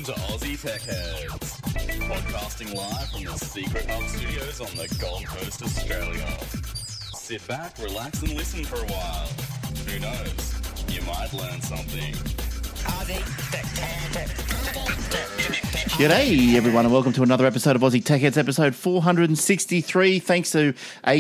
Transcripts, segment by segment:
to Aussie Tech Heads, podcasting live from the Secret Hub Studios on the Gold Coast, Australia. Sit back, relax and listen for a while. Who knows, you might learn something. G'day everyone and welcome to another episode of Aussie Tech Heads, episode 463, thanks to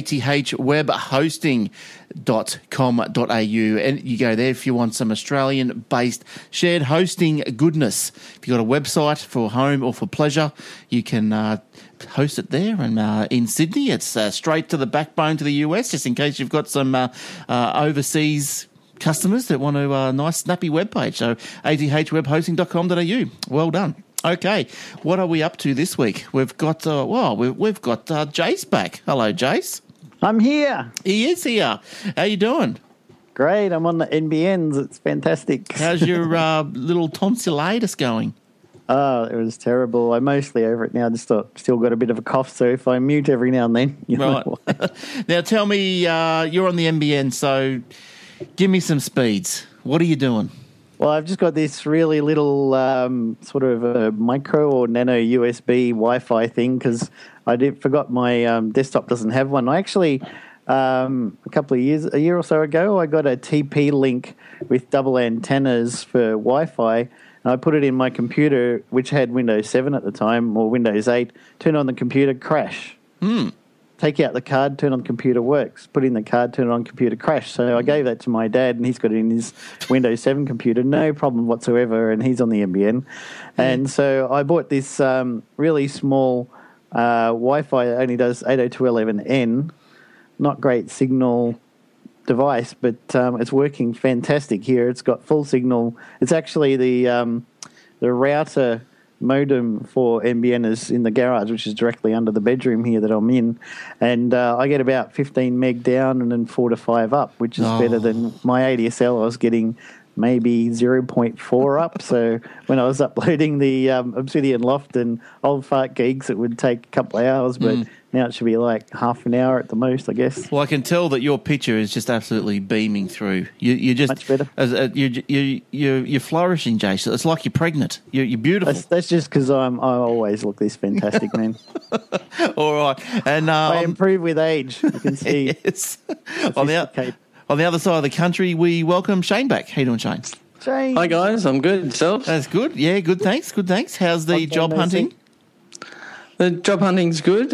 athwebhosting.com.au, and you go there if you want some Australian-based shared hosting goodness. If you've got a website for home or for pleasure, you can host it there, and in Sydney it's straight to the backbone to the US, just in case you've got some overseas customers that want a nice snappy webpage. So athwebhosting.com.au. Well done. Okay, what are we up to this week? We've got we've got Jace back. Hello, Jace. I'm here. He is here. How you doing? Great. I'm on the NBNs. It's fantastic. How's your little tonsillitis going? Oh, it was terrible. I'm mostly over it now. Just still got a bit of a cough, so if I mute every now and then, you know. Right. Now tell me, you're on the NBN, so give me some speeds. What are you doing? Well, I've just got this really little sort of a micro or nano USB Wi-Fi thing because forgot my desktop doesn't have one. I actually, a year or so ago, I got a TP-Link with double antennas for Wi-Fi, and I put it in my computer, which had Windows 7 at the time, or Windows 8, turn on the computer, crash. Take out the card, turn on the computer, works. Put in the card, turn it on, computer, crash. So I gave that to my dad, and he's got it in his Windows 7 computer, no problem whatsoever, and he's on the NBN. And so I bought this really small Wi-Fi that only does 802.11n, not great signal device, but it's working fantastic here. It's got full signal. It's actually the router modem for NBN is in the garage, which is directly under the bedroom here that I'm in, and I get about 15 meg down and then 4 to 5 up, which is better than my ADSL. I was getting maybe 0.4 up. So when I was uploading the Obsidian Loft and Old Fart Geeks, it would take a couple of hours, but now it should be like half an hour at the most, I guess. Well, I can tell that your picture is just absolutely beaming through. You're just much better. You're flourishing, Jason. It's like you're pregnant. You're beautiful. That's just because I always look this fantastic, man. All right, and I improve with age. You can see. Yes. On the other side of the country, we welcome Shane back. How you doing, Shane? Shane. Hi guys, I'm good. Yourself? That's good. Yeah, good. Thanks. Good. Thanks. How's the job hunting? The job hunting's good.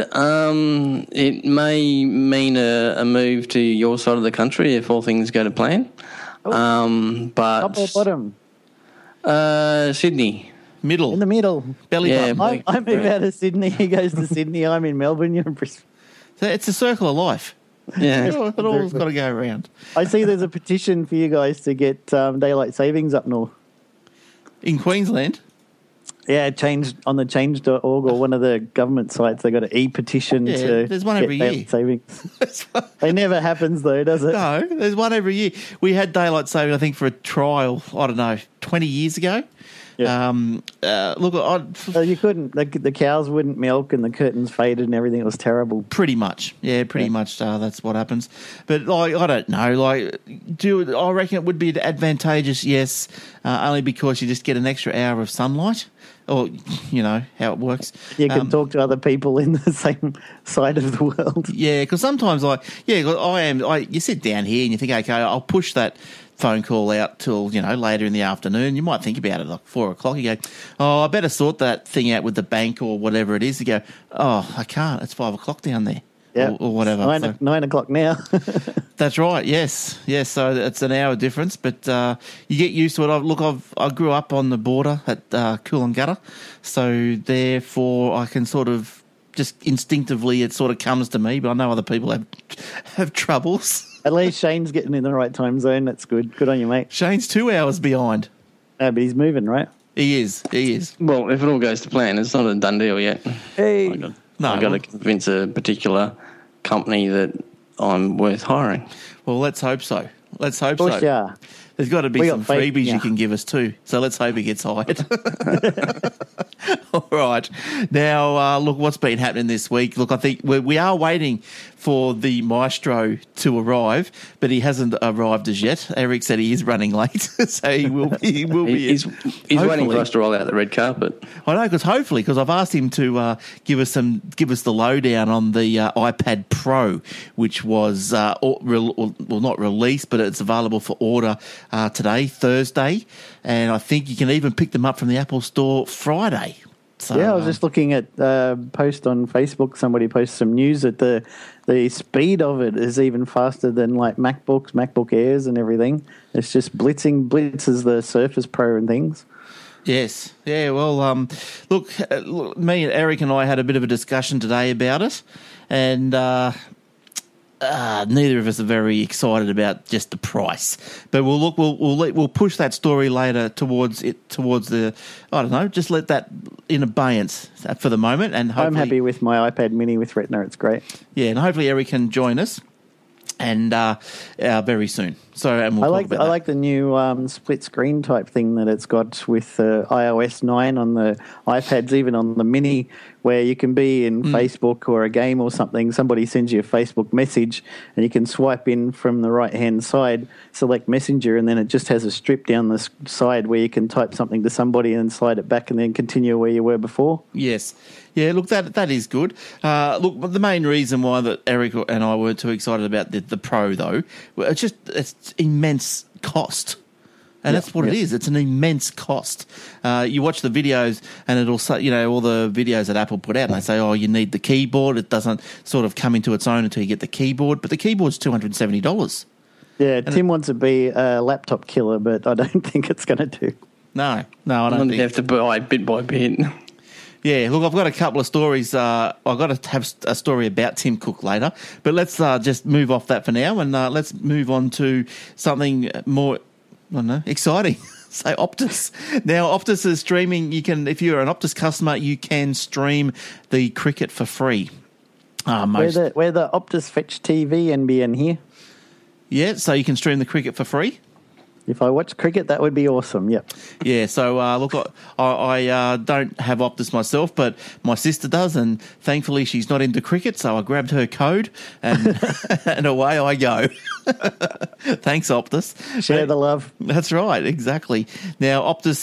It may mean a move to your side of the country if all things go to plan. But top or bottom? Sydney. Middle. In the middle. Belly button. I move out of Sydney. He goes to Sydney. I'm in Melbourne. You're in Brisbane. So it's a circle of life. Yeah. It all's got to go around. I see there's a petition for you guys to get daylight savings up north. In Queensland? Yeah, changed on the change.org or one of the government sites. They got an e-petition to there's one every get year. daylight savings. It never happens though, does it? No, there's one every year. We had daylight saving, I think, for a trial, I don't know, 20 years ago. Yeah. Look, you couldn't. The cows wouldn't milk, and the curtains faded, and everything. It was terrible. Pretty much, yeah, pretty much. That's what happens. But like, I don't know. Like, I reckon it would be advantageous, yes, only because you just get an extra hour of sunlight, or you know how it works. You can talk to other people in the same side of the world. Yeah, because sometimes, you sit down here and you think, okay, I'll push that phone call out till, later in the afternoon. You might think about it like 4 o'clock. You go, I better sort that thing out with the bank or whatever it is. You go, I can't. It's 5 o'clock down there. Yeah, or whatever. 9 o'clock now. That's right. Yes. So it's an hour difference, but you get used to it. I grew up on the border at Coolangatta, so therefore I can sort of just instinctively it sort of comes to me. But I know other people have troubles. At least Shane's getting in the right time zone. That's good. Good on you, mate. Shane's 2 hours behind. No, but he's moving, right? He is. Well, if it all goes to plan, it's not a done deal yet. Hey. I've got to convince a particular company that I'm worth hiring. Well, let's hope so. Yeah. There's got to be some freebies you can give us too. So let's hope he gets hired. All right. Now, look, what's been happening this week? Look, I think we are waiting for the Maestro to arrive, but he hasn't arrived as yet. Eric said he is running late, so he will be. He's waiting for us to roll out the red carpet. I know, because I've asked him to give us the lowdown on the iPad Pro, which was not released, but it's available for order today, Thursday, and I think you can even pick them up from the Apple Store Friday. So, I was just looking at post on Facebook. Somebody posted some news that the speed of it is even faster than like MacBooks, MacBook Airs, and everything. It's just blitzes the Surface Pro and things. Yes. Yeah, well, look, me and Eric and I had a bit of a discussion today about it, and neither of us are very excited about just the price. But we'll push that story later towards the, I don't know, just let that in abeyance for the moment. And I'm happy with my iPad Mini with Retina. It's great. Yeah, and hopefully Eric can join us. And very soon. And we'll talk about that. I like the new split screen type thing that it's got with iOS 9 on the iPads, even on the Mini, where you can be in Facebook or a game or something. Somebody sends you a Facebook message, and you can swipe in from the right hand side, select Messenger, and then it just has a strip down the side where you can type something to somebody and slide it back, and then continue where you were before. Yes. Yeah, look, that is good. Look, the main reason why that Eric and I weren't too excited about the Pro, though, it's immense cost. And that's what it is. It's an immense cost. You watch the videos, and it'll say, all the videos that Apple put out, and they say, you need the keyboard. It doesn't sort of come into its own until you get the keyboard. But the keyboard's $270. Yeah, Tim wants to be a laptop killer, but I don't think it's going to do. No, I don't think. You have to buy bit by bit. Yeah, look, I've got a couple of stories. I've got to have a story about Tim Cook later, but let's just move off that for now, and let's move on to something more, I don't know, exciting. Say Optus. Now, Optus is streaming. You can, if you're an Optus customer, you can stream the cricket for free. We're the Optus Fetch TV NBN here. Yeah, so you can stream the cricket for free. If I watch cricket, that would be awesome, yep. Yeah, so look, I don't have Optus myself, but my sister does, and thankfully she's not into cricket, so I grabbed her code, and and away I go. Thanks, Optus. Share the love. That's right, exactly. Now, Optus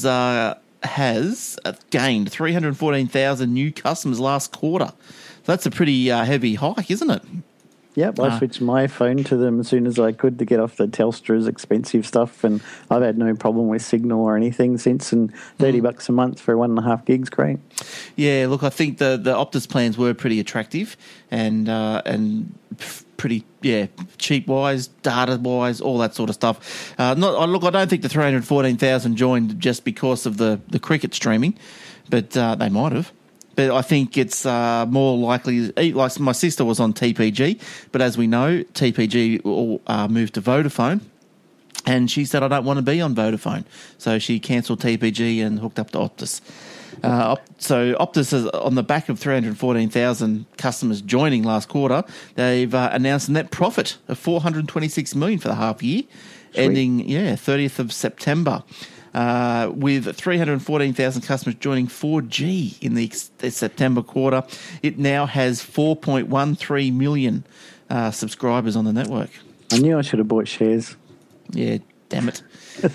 has gained 314,000 new customers last quarter. That's a pretty heavy hike, isn't it? Yep, I switched my phone to them as soon as I could to get off the Telstra's expensive stuff, and I've had no problem with Signal or anything since, and $30 a month for 1.5 gigs, great. Yeah, look, I think the Optus plans were pretty attractive and pretty, cheap-wise, data-wise, all that sort of stuff. I don't think the 314,000 joined just because of the cricket streaming, but they might have. But I think it's more likely, like my sister was on TPG, but as we know, TPG moved to Vodafone, and she said, I don't want to be on Vodafone. So she cancelled TPG and hooked up to Optus. So Optus is on the back of 314,000 customers joining last quarter. They've announced a net profit of $426 million for the half year, ending 30th of September. With 314,000 customers joining 4G in the September quarter. It now has 4.13 million subscribers on the network. I knew I should have bought shares. Yeah, damn it.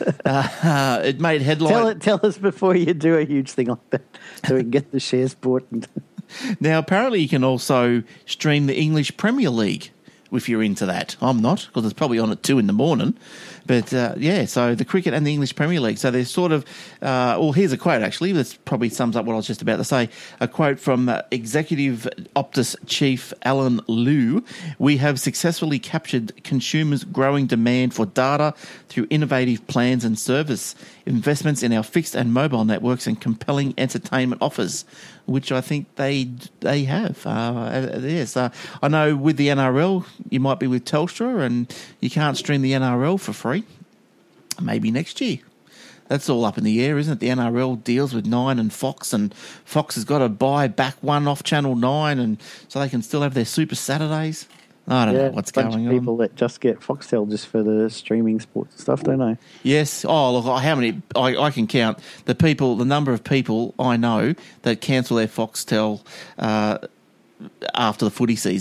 It made headlines. Tell us before you do a huge thing like that so we can get the shares bought. Now, apparently you can also stream the English Premier League if you're into that. I'm not, because it's probably on at 2 a.m. But, so the cricket and the English Premier League. So they're sort of, here's a quote, actually. This probably sums up what I was just about to say. A quote from Executive Optus Chief Alan Liu. We have successfully captured consumers' growing demand for data through innovative plans and service, investments in our fixed and mobile networks, and compelling entertainment offers, which I think they have. Yes, I know with the NRL, you might be with Telstra and you can't stream the NRL for free. Maybe next year. That's all up in the air, isn't it? The NRL deals with Nine and Fox has got to buy back one off Channel 9, and so they can still have their Super Saturdays. I don't know what's going on. Of people that just get Foxtel just for the streaming sports stuff, don't they? Yes. Oh, look, how many? I can count the number of people I know that cancel their Foxtel after the footy season.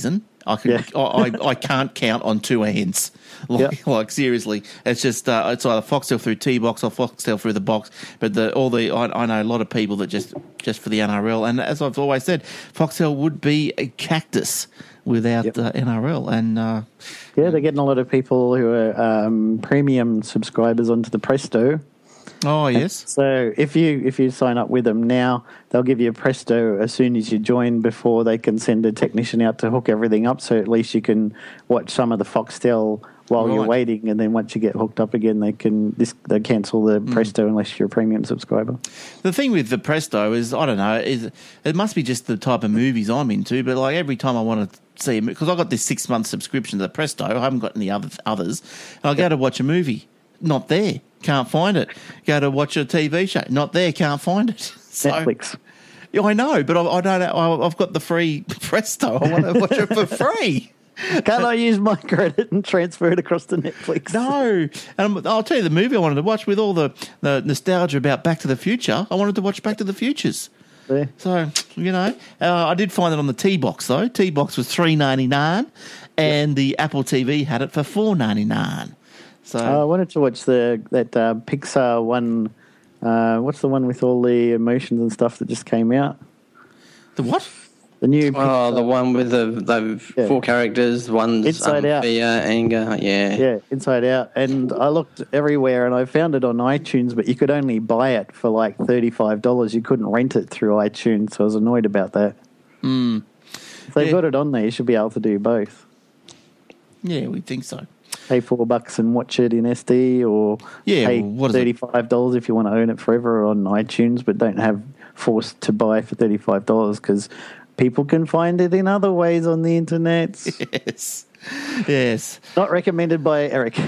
I can't count on two hands. Like seriously, it's just it's either Foxtel through T-Box or Foxtel through the box. But I know a lot of people that just for the NRL, and as I've always said, Foxtel would be a cactus without the NRL. And they're getting a lot of people who are premium subscribers onto the Presto. Oh yes. So if you sign up with them now, they'll give you a Presto as soon as you join before they can send a technician out to hook everything up. So at least you can watch some of the Foxtel while you're waiting, and then once you get hooked up again, they cancel the Presto unless you're a premium subscriber. The thing with the Presto is, I don't know, it must be just the type of movies I'm into, but like every time I want to see, because I got this 6-month subscription to the Presto, I haven't got any others, and I go to watch a movie, not there, can't find it. Go to watch a TV show, not there, can't find it. So, Netflix. Yeah, I know, but I don't know. I've got the free Presto. I want to watch it for free. Can't I use my credit and transfer it across to Netflix? No. And I'll tell you the movie I wanted to watch with all the nostalgia about Back to the Future. I wanted to watch Back to the Futures. Yeah. So, I did find it on the T-Box, though. T-Box was $3.99, and the Apple TV had it for $4.99. So I wanted to watch that Pixar one. What's the one with all the emotions and stuff that just came out? The what? The new Pixar. The one with the 4 characters. One's Inside Out. Fear, anger, Yeah, Inside Out. And I looked everywhere and I found it on iTunes, but you could only buy it for like $35. You couldn't rent it through iTunes, so I was annoyed about that. If they've got it on there, you should be able to do both. Yeah, we think so. Pay $4 and watch it in SD, or pay $35 if you want to own it forever on iTunes, but don't have forced to buy for $35 because people can find it in other ways on the internet. Yes. Not recommended by Eric.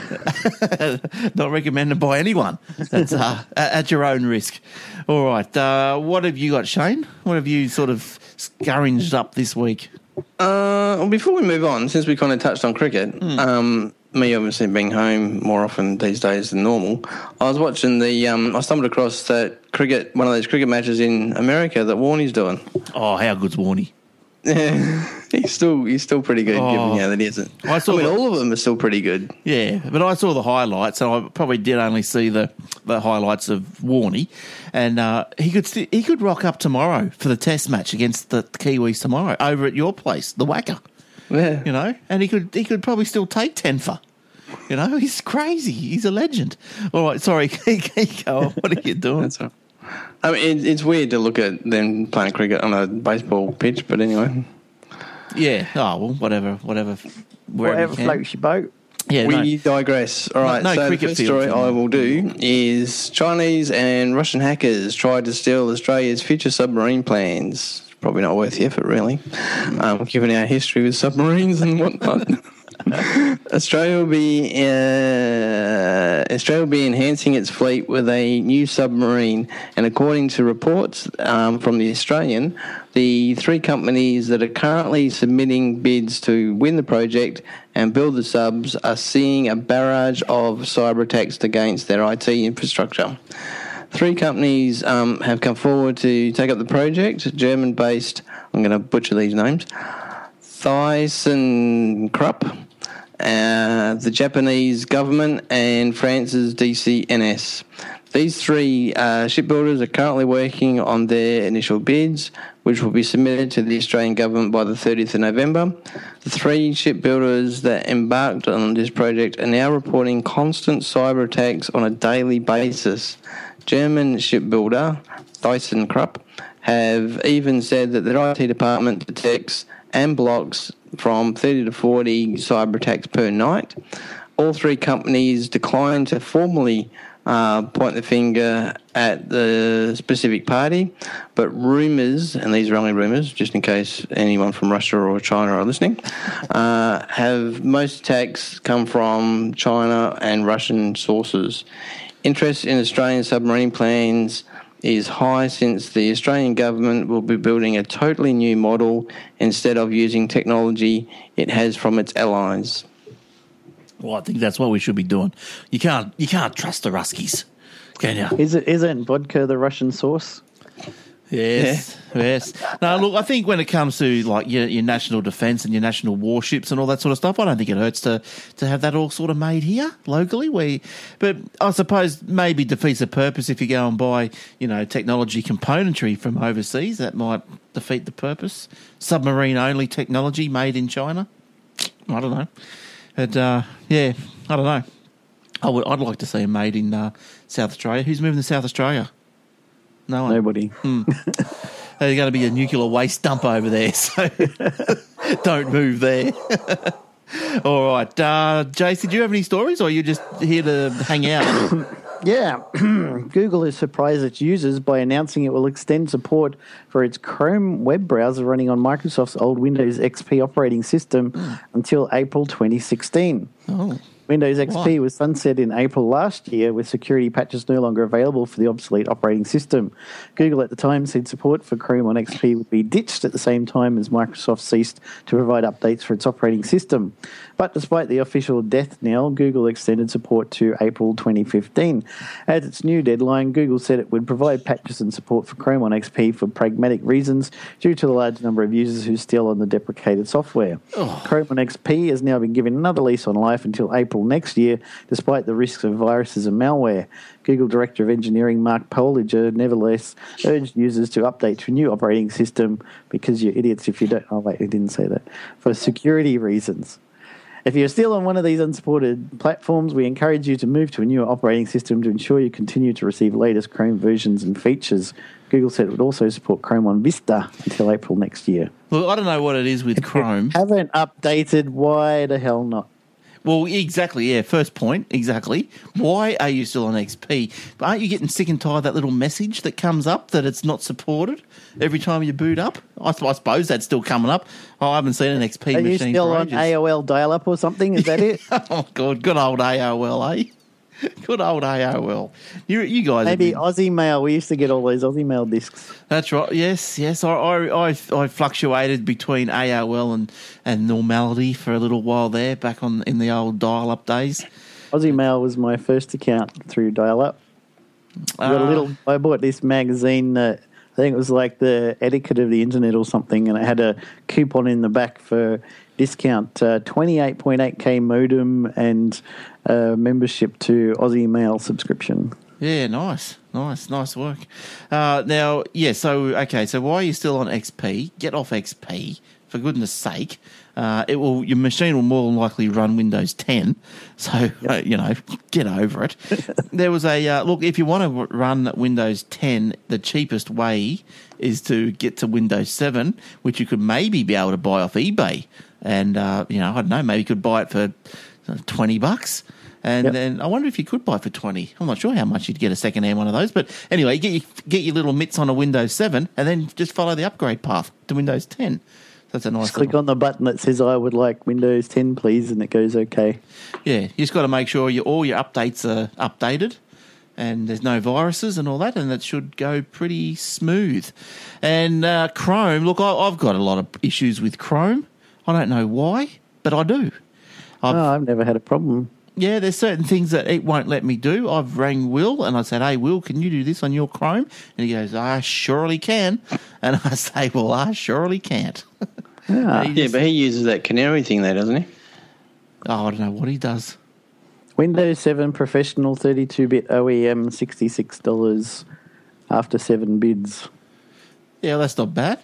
Not recommended by anyone. That's at your own risk. All right. What have you got, Shane? What have you sort of scrounged up this week? Before we move on, since we kind of touched on cricket, me obviously being home more often these days than normal, I was watching I stumbled across one of those cricket matches in America that Warney's doing. Oh, how good's Warney? Yeah, he's still pretty good, given that he isn't. All of them are still pretty good. Yeah, but I saw the highlights, and I probably did only see the highlights of Warney, and he could rock up tomorrow for the Test match against the Kiwis tomorrow over at your place, the Wacker. Yeah, and he could probably still take 10 for. He's crazy. He's a legend. All right, sorry, go. What are you doing? That's all right. I mean, it's weird to look at them playing cricket on a baseball pitch, but anyway. Yeah. Oh, well, whatever. Whatever floats your boat. Yeah, we digress. All right, no so cricket the first story I will do is Chinese and Russian hackers tried to steal Australia's future submarine plans. Probably not worth the effort, really, given our history with submarines and whatnot. Australia will be enhancing its fleet with a new submarine, and according to reports from The Australian, the 3 companies that are currently submitting bids to win the project and build the subs are seeing a barrage of cyber attacks against their IT infrastructure. 3 companies have come forward to take up the project. German-based, I'm going to butcher these names, ThyssenKrupp, the Japanese government, and France's DCNS. These 3 shipbuilders are currently working on their initial bids, which will be submitted to the Australian government by the 30th of November. The 3 shipbuilders that embarked on this project are now reporting constant cyber attacks on a daily basis. German shipbuilder ThyssenKrupp have even said that their IT department detects and blocks from 30 to 40 cyber attacks per night. All 3 companies declined to formally point the finger at the specific party, but rumours, and these are only rumours, just in case anyone from Russia or China are listening, have most attacks come from China and Russian sources. Interest in Australian submarine plans is high since the Australian government will be building a totally new model instead of using technology it has from its allies. Well, I think that's what we should be doing. You can't trust the Ruskies, can you? Isn't vodka the Russian source? Yes, yes. No, look, I think when it comes to like your national defence and your national warships and all that sort of stuff, I don't think it hurts to have that all sort of made here locally. But I suppose maybe defeats the purpose if you go and buy, technology componentry from overseas. That might defeat the purpose. Submarine only technology made in China. I don't know. But I don't know. I'd like to see them made in South Australia. Who's moving to South Australia? No one. Nobody. There's going to be a nuclear waste dump over there, so don't move there. All right. Jace, did you have any stories, or are you just here to hang out? Yeah. Google has surprised its users by announcing it will extend support for its Chrome web browser running on Microsoft's old Windows XP operating system until April 2016. Oh. Windows XP was sunset in April last year, with security patches no longer available for the obsolete operating system. Google at the time said support for Chrome on XP would be ditched at the same time as Microsoft ceased to provide updates for its operating system. But despite the official death knell, Google extended support to April 2015. As its new deadline, Google said it would provide patches and support for Chrome on XP for pragmatic reasons due to the large number of users who still on the deprecated software. Chrome on XP has now been given another lease on life until April next year, despite the risks of viruses and malware. Google Director of Engineering Mark Poliger nevertheless urged users to update to a new operating system because you're idiots if you don't. Oh, wait, he didn't say that. For security reasons. If you're still on one of these unsupported platforms, we encourage you to move to a newer operating system to ensure you continue to receive latest Chrome versions and features. Google said it would also support Chrome on Vista until April next year. Well, I don't know what it is with Chrome. Haven't updated, why the hell not? Well, exactly, yeah, first point, exactly. Why are you still on XP? But aren't you getting sick and tired of that little message that comes up that it's not supported every time you boot up? I suppose that's still coming up. I haven't seen an XP are machine you still for on ages. AOL dial-up or something? Is that it? Oh, God, good old AOL, eh? Good old AOL. You guys... Maybe Aussie Mail. We used to get all those Aussie Mail discs. That's right. Yes. I fluctuated between AOL and Normality for a little while there, back in the old dial-up days. Aussie Mail was my first account through dial-up. I bought this magazine that I think it was like the Etiquette of the Internet or something, and it had a coupon in the back for discount 28.8k modem and membership to Aussie Mail subscription. Yeah, nice work. Now, yeah, so why are you still on XP? Get off XP, for goodness sake. Your machine will more than likely run Windows 10, so, get over it. There was look, if you want to run Windows 10, the cheapest way is to get to Windows 7, which you could maybe be able to buy off eBay. And, I don't know, maybe you could buy it for $20. And then I wonder if you could buy it for 20. I'm not sure how much you'd get a second-hand one of those. But anyway, get your little mitts on a Windows 7 and then just follow the upgrade path to Windows 10. That's a nice Just click on the button that says, I would like Windows 10, please, and it goes okay. Yeah, you just got to make sure all your updates are updated and there's no viruses and all that, and that should go pretty smooth. And Chrome, look, I've got a lot of issues with Chrome. I don't know why, but I do. I've never had a problem. Yeah, there's certain things that it won't let me do. I've rang Will and I said, hey, Will, can you do this on your Chrome? And he goes, I surely can. And I say, well, I surely can't. Yeah, but he uses that Canary thing there, doesn't he? Oh, I don't know what he does. Windows 7 Professional 32-bit OEM, $66 after 7 bids. Yeah, that's not bad.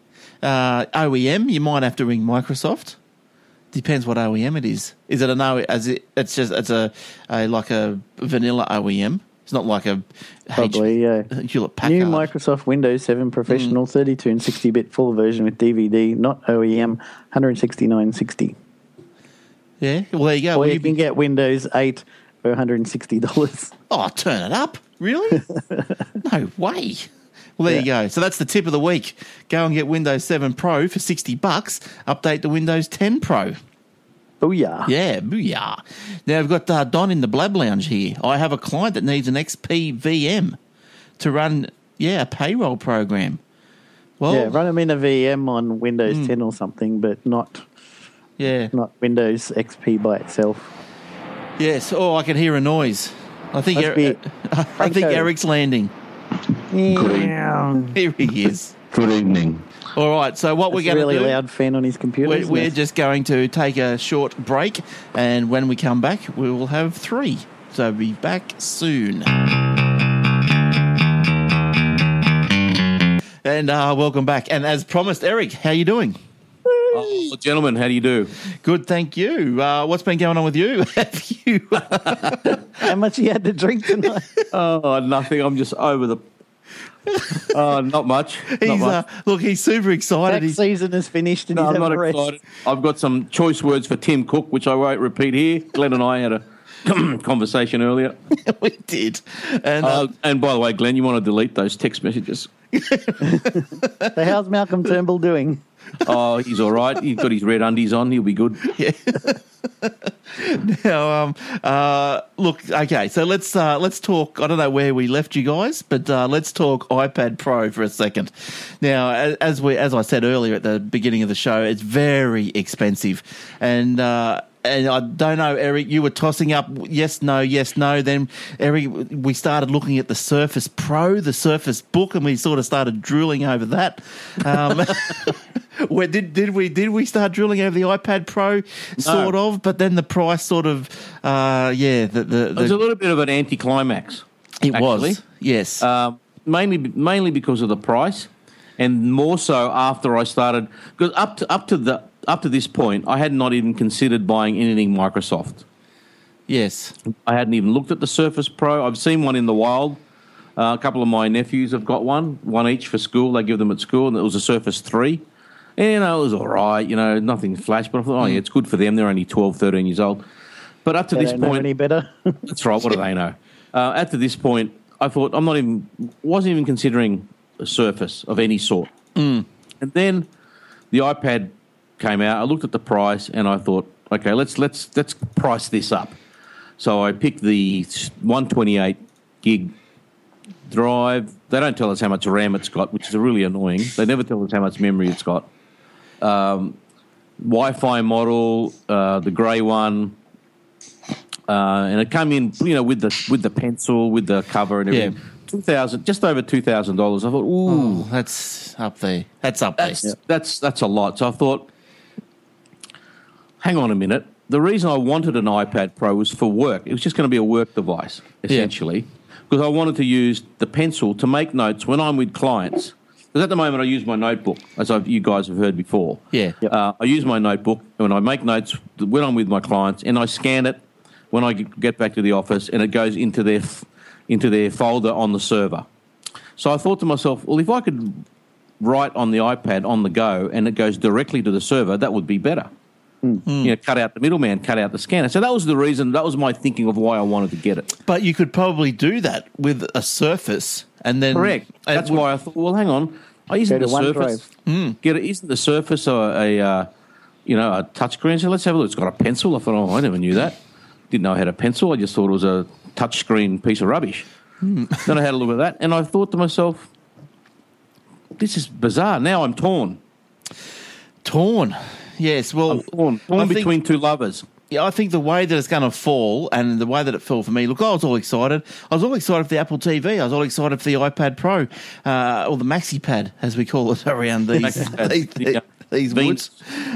OEM, you might have to ring Microsoft. Depends what OEM it is. Is it an OEM? It's like a vanilla OEM. It's not like a Hewlett Packard. New Microsoft Windows 7 Professional 32 and 60-bit full version with DVD, not OEM, $169.60. Yeah, well there you go. Or you can get Windows 8 for $160. Oh, turn it up! Really? No way. Well, there you go. So that's the tip of the week. Go and get Windows 7 Pro for $60. Update to Windows 10 Pro. Booyah. Yeah, booyah. Now, we've got Don in the Blab Lounge here. I have a client that needs an XP VM to run, a payroll program. Well, run them in a VM on Windows 10 or something, but not Windows XP by itself. Yes. Oh, I can hear a noise. I think Eric's landing. Here he is. Good evening. All right, so what we're going to really do... loud fan on his computer. We're just going to take a short break, and when we come back, we will have 3. So be back soon. And welcome back. And as promised, Eric, how you doing? Oh, gentlemen, how do you do? Good, thank you. What's been going on with you? Have you? How much you had to drink tonight? Oh, nothing. I'm just over the... not much. He's look, he's super excited. Tax season is finished and No, he's I'm not having a rest. excited. I've got some choice words for Tim Cook, which I won't repeat here. Glenn and I had a conversation earlier. We did. And And by the way, Glenn, you want to delete those text messages? So how's Malcolm Turnbull doing? Oh, he's all right. He's got his red undies on. He'll be good. now, look, okay, so let's talk. I don't know where we left you guys, but let's talk iPad Pro for a second. Now, as I said earlier at the beginning of the show, it's very expensive, and I don't know, Eric, you were tossing up yes, no. Then, Eric, we started looking at the Surface Pro, the Surface Book, and we sort of started drooling over that. Where did we start drilling over the iPad Pro, sort of? But then the price sort of, it was a little bit of an anticlimax. It actually. was, yes. Mainly because of the price, and more so after I started, because up to this point, I had not even considered buying anything Microsoft. Yes. I hadn't even looked at the Surface Pro. I've seen one in the wild. A couple of my nephews have got one each for school. They give them at school, and it was a Surface 3. And, it was all right, nothing flash, but I thought, it's good for them. They're only 12, 13 years old. But up to They this don't know point... any better. That's right, what do they know? Up to this point, I thought wasn't even considering a Surface of any sort. And then the iPad came out. I looked at the price and I thought, okay, let's price this up. So I picked the 128 gig drive. They don't tell us how much RAM it's got, which is really annoying. They never tell us how much memory it's got. Wi-Fi model, the grey one, and it came in, with the pencil, with the cover and everything. Yeah. Just over $2,000. I thought, ooh, that's up there. That's up there. That's a lot. So I thought, hang on a minute. The reason I wanted an iPad Pro was for work. It was just going to be a work device, essentially, because I wanted to use the pencil to make notes when I'm with clients. Because at the moment I use my notebook, as you guys have heard before. Yeah. Yep. I use my notebook when I make notes when I'm with my clients, and I scan it when I get back to the office, and it goes into their folder on the server. So I thought to myself, well, if I could write on the iPad on the go and it goes directly to the server, that would be better. Cut out the middleman, cut out the scanner. So that was the reason, that was my thinking of why I wanted to get it. But you could probably do that with a Surface and then... Correct. That's why I thought, well, hang on. Isn't the Surface... Isn't the Surface a touchscreen? So let's have a look. It's got a pencil. I thought, I never knew that. Didn't know I had a pencil. I just thought it was a touchscreen piece of rubbish. Then I had a look at that, and I thought to myself, this is bizarre. Now I'm torn. Torn. Yes, well... I'm torn between two lovers. Yeah, I think the way that it's going to fall and the way that it fell for me, look, I was all excited. I was all excited for the Apple TV. I was all excited for the iPad Pro, or the MaxiPad, as we call it around these woods.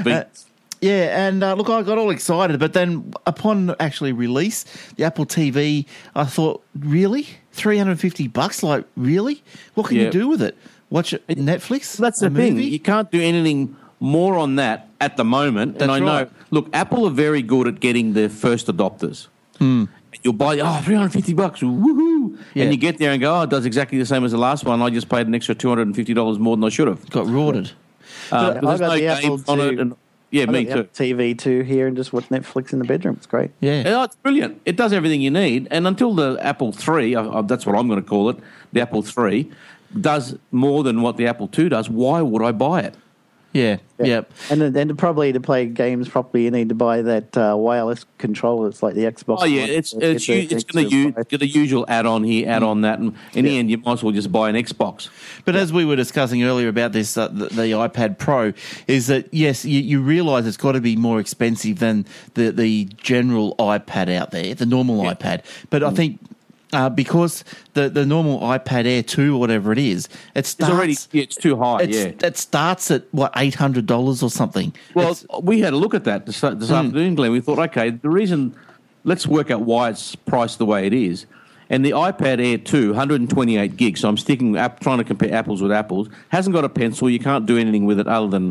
And look, I got all excited, but then upon actually release, the Apple TV, I thought, really? $350? Like, really? What can you do with it? Watch it, Netflix? That's the thing. You can't do anything more on that at the moment. That's and I know, look, Apple are very good at getting their first adopters. You'll buy, $350, woohoo! Yeah. And you get there and go, it does exactly the same as the last one. I just paid an extra $250 more than I should have. Got rorted. I got the Apple on it. And, me too. TV too here and just watch Netflix in the bedroom. It's great. Yeah. It's brilliant. It does everything you need. And until the Apple 3, that's what I'm going to call it, the Apple 3, does more than what the Apple 2 does, why would I buy it? Yeah. And then probably to play games properly, you need to buy that wireless controller. It's like the Xbox. Oh yeah, it's going to use the usual add-on here, add-on that, and in the end, you might as well just buy an Xbox. But as we were discussing earlier about this, the iPad Pro, is that yes, you realise it's got to be more expensive than the general iPad out there, the normal iPad. But I think because the normal iPad Air 2 or whatever it is, it starts. It's too high. It starts at what, $800 or something. Well, we had a look at that this afternoon, Glenn. We thought, okay, the reason. Let's work out why it's priced the way it is. And the iPad Air 2, 128 gigs. So I'm trying to compare apples with apples. Hasn't got a pencil. You can't do anything with it other than,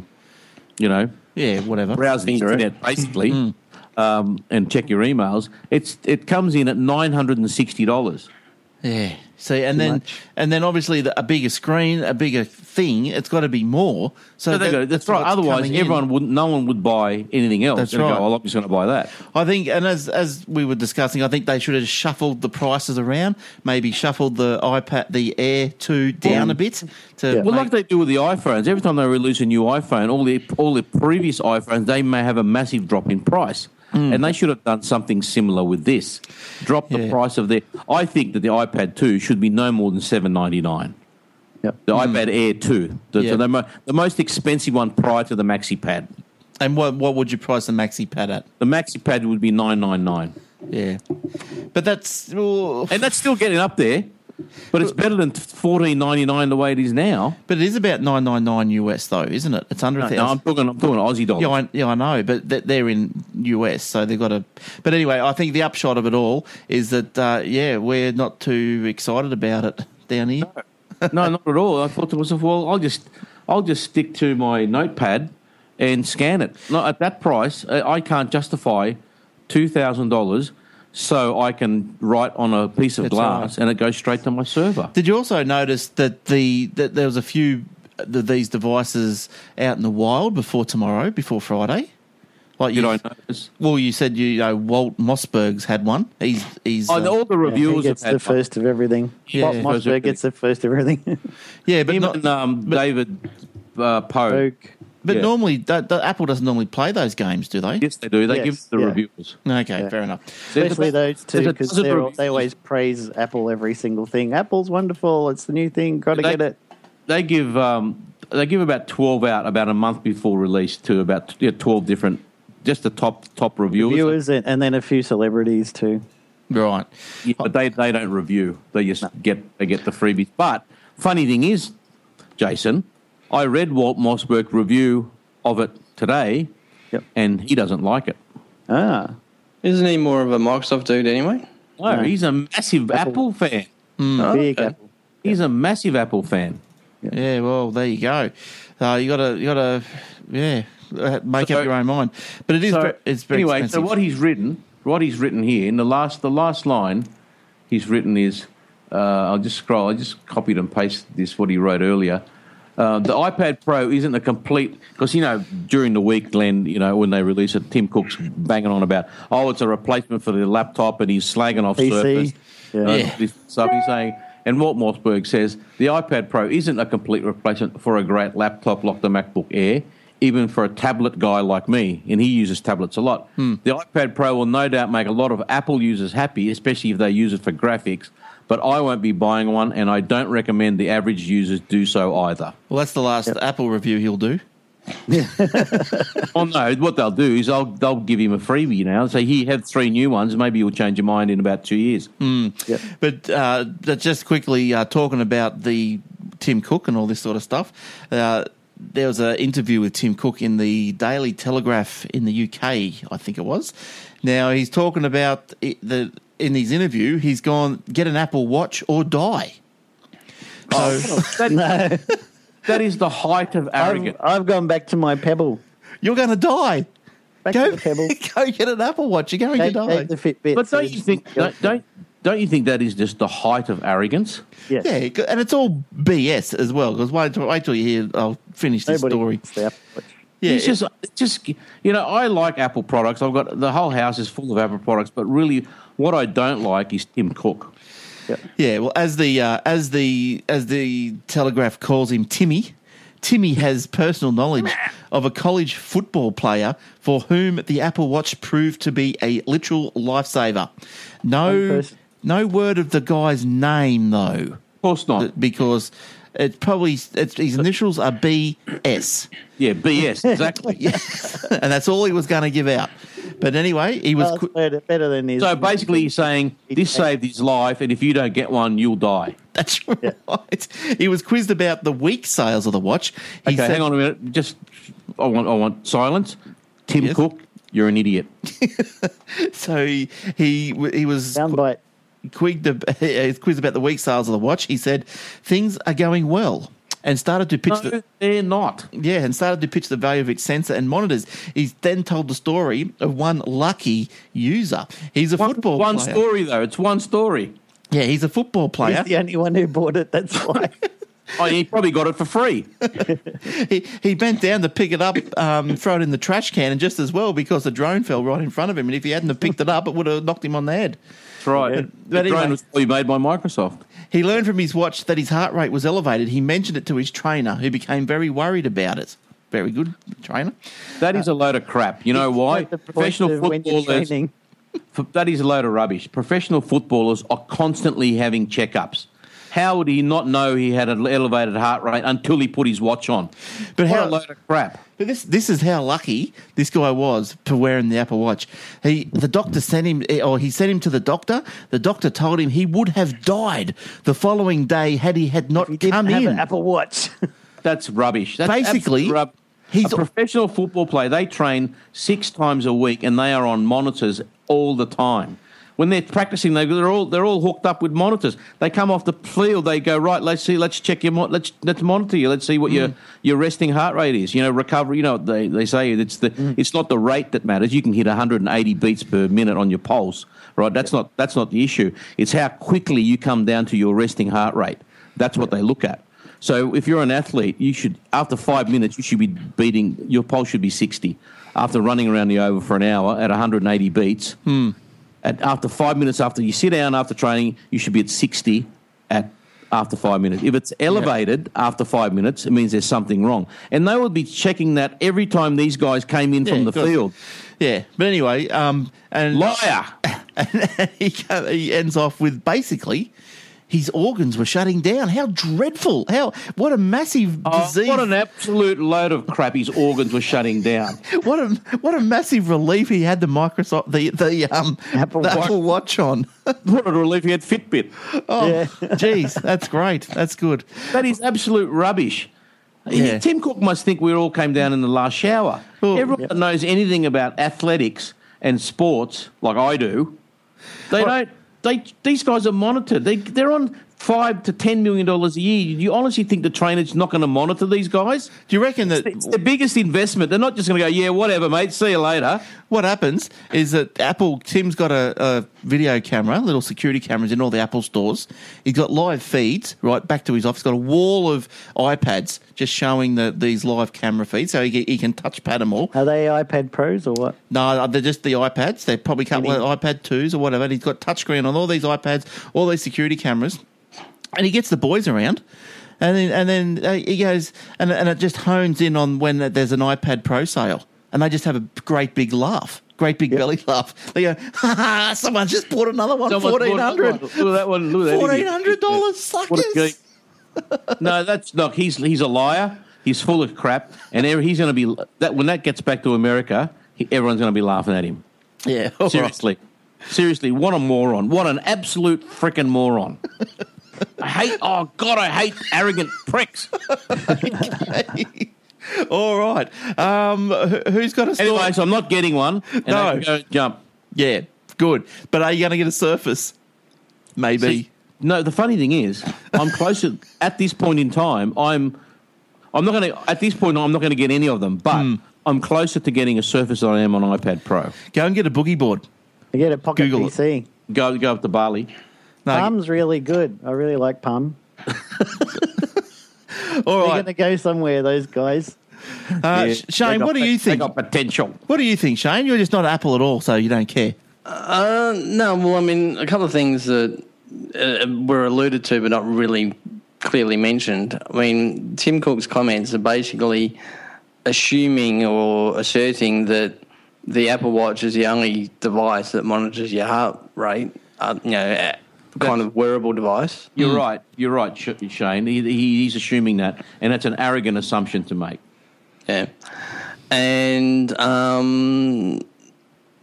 whatever. browse the internet basically, and check your emails. It comes in at $960. Yeah. See, and then obviously a bigger screen, a bigger thing. It's got to be more. So that's right. Otherwise, no one would buy anything else. That's right. I'm just going to buy that. I think, and as we were discussing, I think they should have shuffled the prices around. Maybe shuffled the Air 2 down a bit. Like they do with the iPhones. Every time they release a new iPhone, all the previous iPhones, they may have a massive drop in price. And they should have done something similar with this. Drop the price of I think that the iPad 2 should be no more than $799. Yep. The iPad Air 2, the most expensive one prior to the MaxiPad. And what would you price the MaxiPad at? The MaxiPad would be $999. Yeah, but that's and that's still getting up there. But it's better than $14.99 the way it is now. But it is about $999 US though, isn't it? It's under $1,000. No, I'm talking Aussie dollars. Yeah, I know, but they're in US, so they've got to. But anyway, I think the upshot of it all is that we're not too excited about it down here. No, not at all. I thought to myself, well, I'll just stick to my notepad and scan it. Not at that price, I can't justify $2,000. So I can write on a piece of glass and it goes straight to my server. Did you also notice that that there was a few of these devices out in the wild before Friday? Like you don't notice? Well, you said Walt Mossberg's had one. He's all the reviewers he gets have had the first of everything. Yeah. Walt Mossberg gets the first of everything. Yeah, but David Pogue. But normally, Apple doesn't normally play those games, do they? Yes, they do. They give the reviewers. Okay, fair enough. Especially those two, because they always praise Apple every single thing. Apple's wonderful. It's the new thing. Got to get it. They give about 12 out about a month before release to about 12 different, just the top reviewers. And then a few celebrities too. Right. Yeah, but they don't review. They just get the freebies. But funny thing is, Jason, I read Walt Mossberg's review of it today, and he doesn't like it. Isn't he more of a Microsoft dude anyway? No, he's a massive Apple fan. Big Apple. He's a massive Apple fan. Yeah, well, there you go. You gotta make up your own mind. But it is it's very anyway. expensive. So what he's written here in the last line, he's written is I'll just scroll. I just copied and pasted this what he wrote earlier. The iPad Pro isn't a complete because during the week, Glenn, when they release it, Tim Cook's banging on about it's a replacement for the laptop, and he's slagging off PC. Surface. This stuff he's saying. And Walt Mossberg says the iPad Pro isn't a complete replacement for a great laptop like the MacBook Air, even for a tablet guy like me, and he uses tablets a lot. The iPad Pro will no doubt make a lot of Apple users happy, especially if they use it for graphics. But I won't be buying one, and I don't recommend the average users do so either. Well, that's the last Apple review he'll do. Oh, no, what they'll do is they'll give him a freebie now and say, here, have 3 new ones. Maybe you'll change your mind in about 2 years. But just quickly talking about the Tim Cook and all this sort of stuff, there was an interview with Tim Cook in the Daily Telegraph in the UK, I think it was. Now, he's talking about in his interview, he's gone, get an Apple Watch or die. That is the height of arrogance. I've gone back to my Pebble. You're going to die. Back to the Pebble. Go get an Apple Watch. You're going to die. Take the Fitbit. But don't you think that is just the height of arrogance? Yes. Yeah, and it's all BS as well. Because wait till you hear. I'll finish this story. wants the Apple Watch. Yeah, it's just I like Apple products. I've got the whole house is full of Apple products, but really, what I don't like is Tim Cook. Yeah, well, as the Telegraph calls him, Timmy has personal knowledge of a college football player for whom the Apple Watch proved to be a literal lifesaver. No word of the guy's name, though. Of course not, because his initials are BS. Yeah, BS, exactly. And that's all he was going to give out. But anyway, he was. Better than his. So basically, he's saying this saved his life, and if you don't get one, you'll die. That's right. He was quizzed about the week sales of the watch. He Okay, hang on a minute. Just, I want silence. Tim Cook, you're an idiot. So he was Soundbite. quizzed about the week sales of the watch. He said things are going well. And started to pitch they're not. Yeah, and started to pitch the value of its sensor and monitors. He's then told the story of one lucky user. He's a football player. One story, though. It's one story. Yeah, he's a football player. He's the only one who bought it, that's why. Oh, he probably got it for free. He bent down to pick it up, throw it in the trash can, and just as well because the drone fell right in front of him. And if he hadn't have picked it up, it would have knocked him on the head. That's right. But the drone was probably made by Microsoft. He learned from his watch that his heart rate was elevated. He mentioned it to his trainer, who became very worried about it. Very good trainer. That is a load of crap. You know why? Professional footballers. That is a load of rubbish. Professional footballers are constantly having checkups. How would he not know he had an elevated heart rate until he put his watch on? But what a load of crap. But this is how lucky this guy was for wearing the Apple Watch. The doctor sent him, or he sent him to the doctor. The doctor told him he would have died the following day had he not come in. An Apple Watch. That's rubbish. That's basically he's a professional football player. They train 6 times a week, and they are on monitors all the time. When they're practicing, they're all hooked up with monitors. They come off the field, they go, right, let's check your let's monitor you. Let's see what your resting heart rate is. You know, recovery. You know, they say it's not the rate that matters. You can hit 180 beats per minute on your pulse, right? That's not the issue. It's how quickly you come down to your resting heart rate. That's what they look at. So if you're an athlete, you should, after 5 minutes, you should be beating, your pulse should be 60. After running around the oval for an hour at 180 beats. After 5 minutes, after you sit down after training, you should be at 60 after 5 minutes. If it's elevated after 5 minutes, it means there's something wrong. And they would be checking that every time these guys came in from the field. Yeah, but anyway, and liar. And he ends off with basically his organs were shutting down. How dreadful! What a massive disease! What an absolute load of crap! His organs were shutting down. What a massive relief he had the Apple Watch on. What a relief he had Fitbit. Oh, geez, that's great. That's good. That is absolute rubbish. Yeah. Tim Cook must think we all came down in the last shower. Well, everyone that knows anything about athletics and sports, like I do, they don't. These guys are monitored. They're on $5 to $10 million a year. Do you honestly think the trainer's not going to monitor these guys? Do you reckon that it's the biggest investment? They're not just going to go, yeah, whatever, mate. See you later. What happens is that Tim's got a video camera, little security cameras in all the Apple stores. He's got live feeds right back to his office. He's got a wall of iPads just showing these live camera feeds, so he can touchpad them all. Are they iPad Pros or what? No, they're just the iPads. They're probably a couple of iPad 2s or whatever. And he's got touchscreen on all these iPads, all these security cameras. And he gets the boys around, and then he goes, and it just hones in on when there's an iPad Pro sale, and they just have a great big laugh, great big belly laugh. They go, ha ha! Someone just bought another one, $1,400. Look at that one. Look at that $1,400, suckers. No, that's not. He's a liar. He's full of crap, and he's going to be when that gets back to America, everyone's going to be laughing at him. Yeah, seriously. Right. Seriously, what a moron. What an absolute freaking moron. I hate arrogant pricks. Okay. All right. Who's got a story? Anyway, so I'm not getting one. And no. I can go jump. Yeah, good. But are you going to get a Surface? Maybe. See, no, the funny thing is, I'm closer at this point in time. I'm not going to. At this point, I'm not going to get any of them. But I'm closer to getting a Surface than I am on iPad Pro. Go and get a boogie board. You get a Pocket Google PC. It. Go up to Bali. No, Palm's really good. I really like Palm. All They're right. going to go somewhere, those guys. Shane, what do you think? They got potential. What do you think, Shane? You're just not Apple at all, so you don't care. No, well, I mean, a couple of things that were alluded to but not really clearly mentioned. I mean, Tim Cook's comments are basically assuming or asserting that the Apple Watch is the only device that monitors your heart rate, kind of wearable device. You're right. You're right, Shane. He's assuming that, and that's an arrogant assumption to make. Yeah. And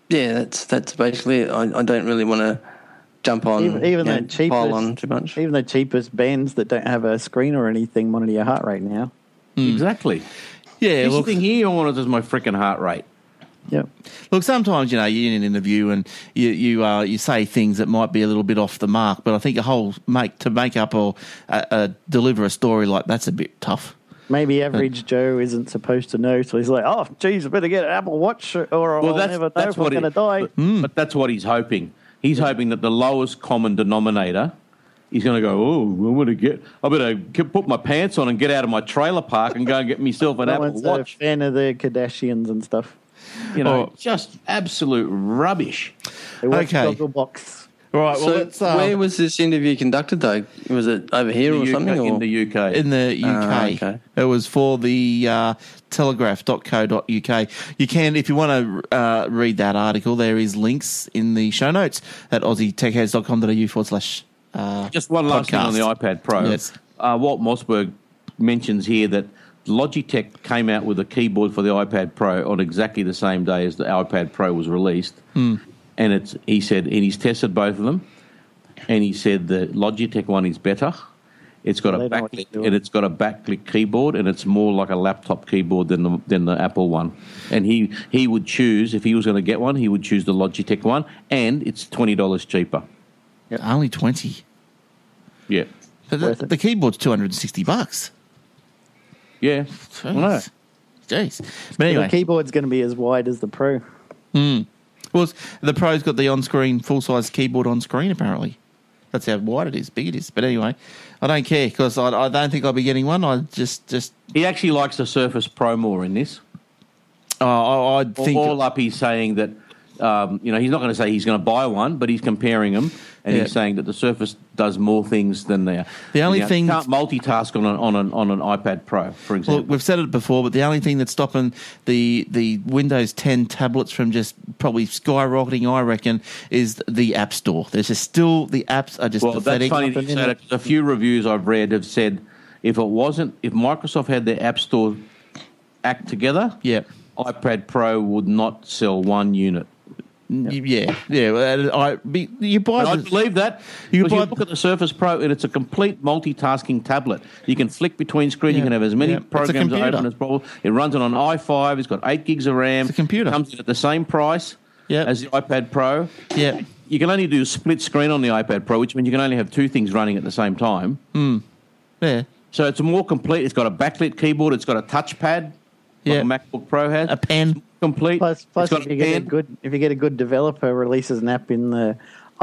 Yeah, that's basically it. I don't really want to jump on, even the pile on cheapest, too much. even the cheapest bands that don't have a screen or anything monitor your heart rate now. Exactly. Yeah, This look, thing here, I want it as my freaking heart rate. Yep. look. Sometimes you're in an interview and you say things that might be a little bit off the mark, but I think to make up or deliver a story like that's a bit tough. Maybe average Joe isn't supposed to know, so he's like, "Oh, geez, I better get an Apple Watch, or I'll never know if I'm going to die." But that's what he's hoping. He's hoping that the lowest common denominator. He's going to go, I better put my pants on and get out of my trailer park and go and get myself an No Apple one's Watch. a fan of the Kardashians and stuff. Just absolute rubbish. They watch Okay. Gogglebox. All right. Well, So let's. where was this interview conducted, though? Was it over here or something? In Or? the UK. in the UK. Okay. It was for the telegraph.co.uk. You can, if you want to read that article, there is links in the show notes at aussietechheads.com.au/. Just one last thing on the iPad Pro. Yes. Walt Mossberg mentions here that Logitech came out with a keyboard for the iPad Pro on exactly the same day as the iPad Pro was released. And he said, and he's tested both of them, and he said the Logitech one is better. It's got They know what to backlit, do. and it's got a backlit keyboard, and it's more like a laptop keyboard than the Apple one. And he would choose, if he was going to get one, he would choose the Logitech one, and it's $20 cheaper. Only 20. Yeah, But Worth it. the keyboard's $260. yeah. Jeez. I know. Jeez. But The anyway, keyboard's going to be as wide as the Pro. well, the Pro's got the on-screen, full-size keyboard on screen, apparently. That's how wide it is, big it is. But anyway, I don't care because I don't think I'll be getting one. I just He actually likes the Surface Pro more in this. I think All up, he's saying that he's not going to say he's going to buy one, but he's comparing them, and Yeah. he's saying that the Surface does more things than The only you thing- can't multitask on an iPad Pro, for example. Look, we've said it before, but the only thing that's stopping the Windows 10 tablets from just probably skyrocketing, I reckon, is the App Store. There's just still the apps are just Well, pathetic. that's funny that you say that, 'cause a few reviews I've read have said if Microsoft had their App Store act together, Yeah, iPad Pro would not sell one unit. yeah. You buy. And I the- believe that. You Because you buy- look at the Surface Pro, and it's a complete multitasking tablet. You can flick between screens. Yeah. You can have as many Yeah. It's a programs computer. open as possible. It runs on an i5. It's got 8 gigs of RAM. It's a computer. Comes in at the same price Yeah. as the iPad Pro. Yeah, You can only do split screen on the iPad Pro, which means you can only have 2 things running at the same time. yeah. So it's more complete. It's got a backlit keyboard. It's got a touchpad, Yeah. like a MacBook Pro has. A pen. Complete. Plus It's got if you get a pen. good developer releases an app in the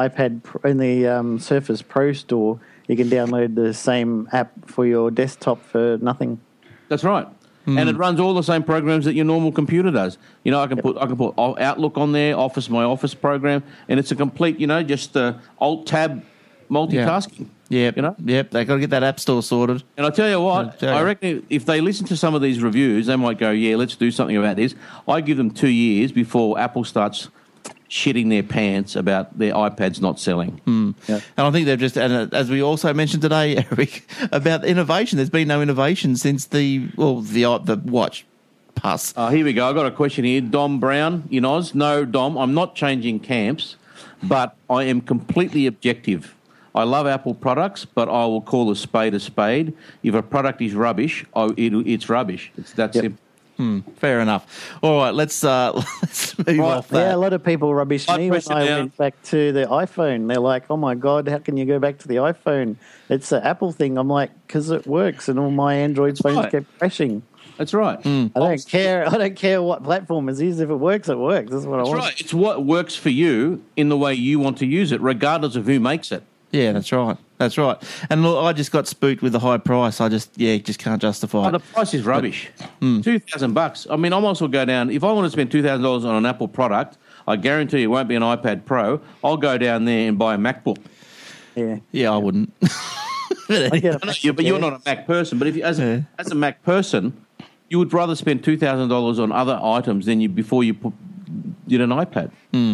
Surface Pro store, you can download the same app for your desktop for nothing. That's right. And it runs all the same programs that your normal computer does. I can put Outlook on there, my Office program, and it's a complete, just Alt Tab multitasking. Yeah, Yep. They got to get that App Store sorted. And I tell you what, Yeah. I reckon if they listen to some of these reviews, they might go, "Yeah, let's do something about this." I give them 2 years before Apple starts shitting their pants about their iPads not selling. Yeah. And I think they've just, and as we also mentioned today, Eric, about innovation. There's been no innovation since the Watch Plus. Here we go. I've got a question here. Dom Brown in Oz. No, Dom, I'm not changing camps, but I am completely objective. I love Apple products, but I will call a spade a spade. If a product is rubbish, it's rubbish. It's that simple. Fair enough. All right, let's move off that. Yeah, a lot of people rubbish My me when question I now- went back to the iPhone. They're like, "Oh my god, how can you go back to the iPhone? It's an Apple thing." I'm like, "Because it works," and all my Android phones right. kept crashing. That's right. I don't care. I don't care what platform it is. If it works, it works. That's what I That's want. right. It's what works for you in the way you want to use it, regardless of who makes it. Yeah, that's right. That's right. And look, I just got spooked with the high price. I just can't justify Oh, it. the price is rubbish. $2,000. I mean, I might as well go down. If I want to spend $2,000 on an Apple product, I guarantee you it won't be an iPad Pro. I'll go down there and buy a MacBook. Yeah, Yeah, I wouldn't. I get I know but you're not a Mac person. But if you, as a Mac person, you would rather spend $2,000 on other items than before you did an iPad.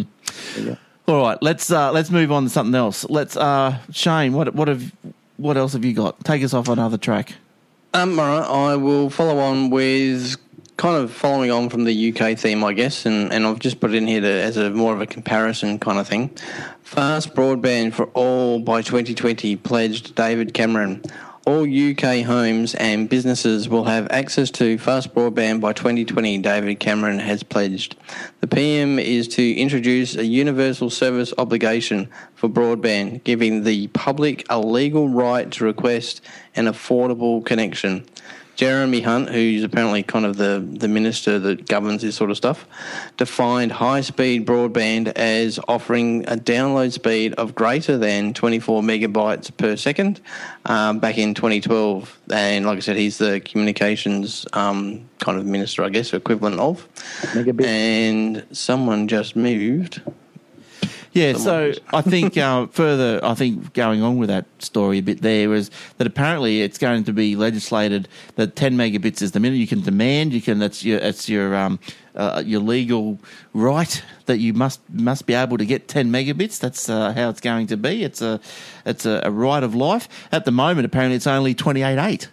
All right, let's move on to something else. Let's Shane, what else have you got? Take us off another track. All right, I will follow on with kind of following on from the UK theme, I guess, and I've just put it in here as a more of a comparison kind of thing. Fast broadband for all by 2020, pledged David Cameron. All UK homes and businesses will have access to fast broadband by 2020, David Cameron has pledged. The PM is to introduce a universal service obligation for broadband, giving the public a legal right to request an affordable connection. Jeremy Hunt, who's apparently kind of the minister that governs this sort of stuff, defined high-speed broadband as offering a download speed of greater than 24 megabytes per second back in 2012. And like I said, he's the communications kind of minister, I guess, equivalent of. Megabit. And someone just moved. Yeah, so I think going on with that story a bit there is that apparently it's going to be legislated that 10 megabits is the minimum you can demand. That's your legal right that you must be able to get 10 megabits. That's how it's going to be. It's a right of life. At the moment, apparently it's only 28.8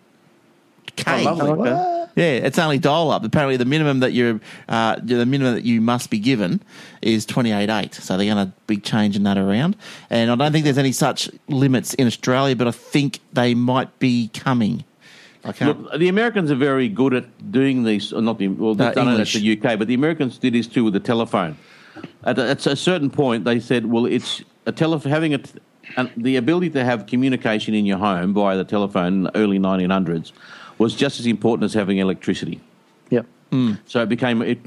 K. Oh, lovely. Okay. Yeah, it's only dial up. Apparently, the minimum that you must be given is 28.8. So they're going to be changing that around. And I don't think there's any such limits in Australia, but I think they might be coming. Look, the Americans are very good at doing these. They've done it at the UK, but the Americans did this too with the telephone. At a certain point, they said, well, it's having the ability to have communication in your home via the telephone in the early 1900s was just as important as having electricity. Yep. So it became it's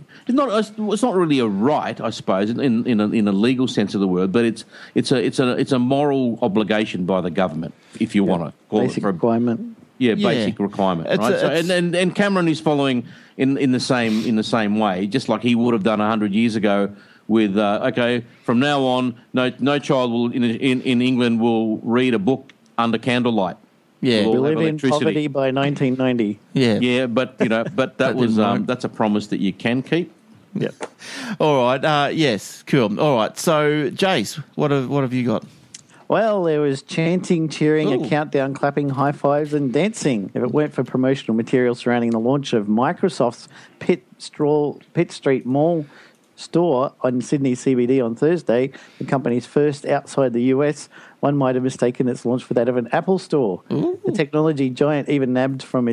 not really a right, I suppose, in a legal sense of the word, but it's a moral obligation by the government, if you want to call Basic it for requirement. basic requirement, right? And Cameron is following in the same way, just like he would have done 100 years ago. With from now on, no child will in England will read a book under candlelight. Yeah, We live in poverty by 1990. yeah. But that was that's a promise that you can keep. Yep. All right. Yes. Cool. All right. So, Jace, what have you got? Well, there was chanting, cheering, Ooh. a countdown, clapping, high fives, and dancing. If it weren't for promotional material surrounding the launch of Microsoft's Pitt Street Mall store on Sydney CBD on Thursday, the company's first outside the US, one might have mistaken its launch for that of an Apple store. Ooh. The technology giant even nabbed from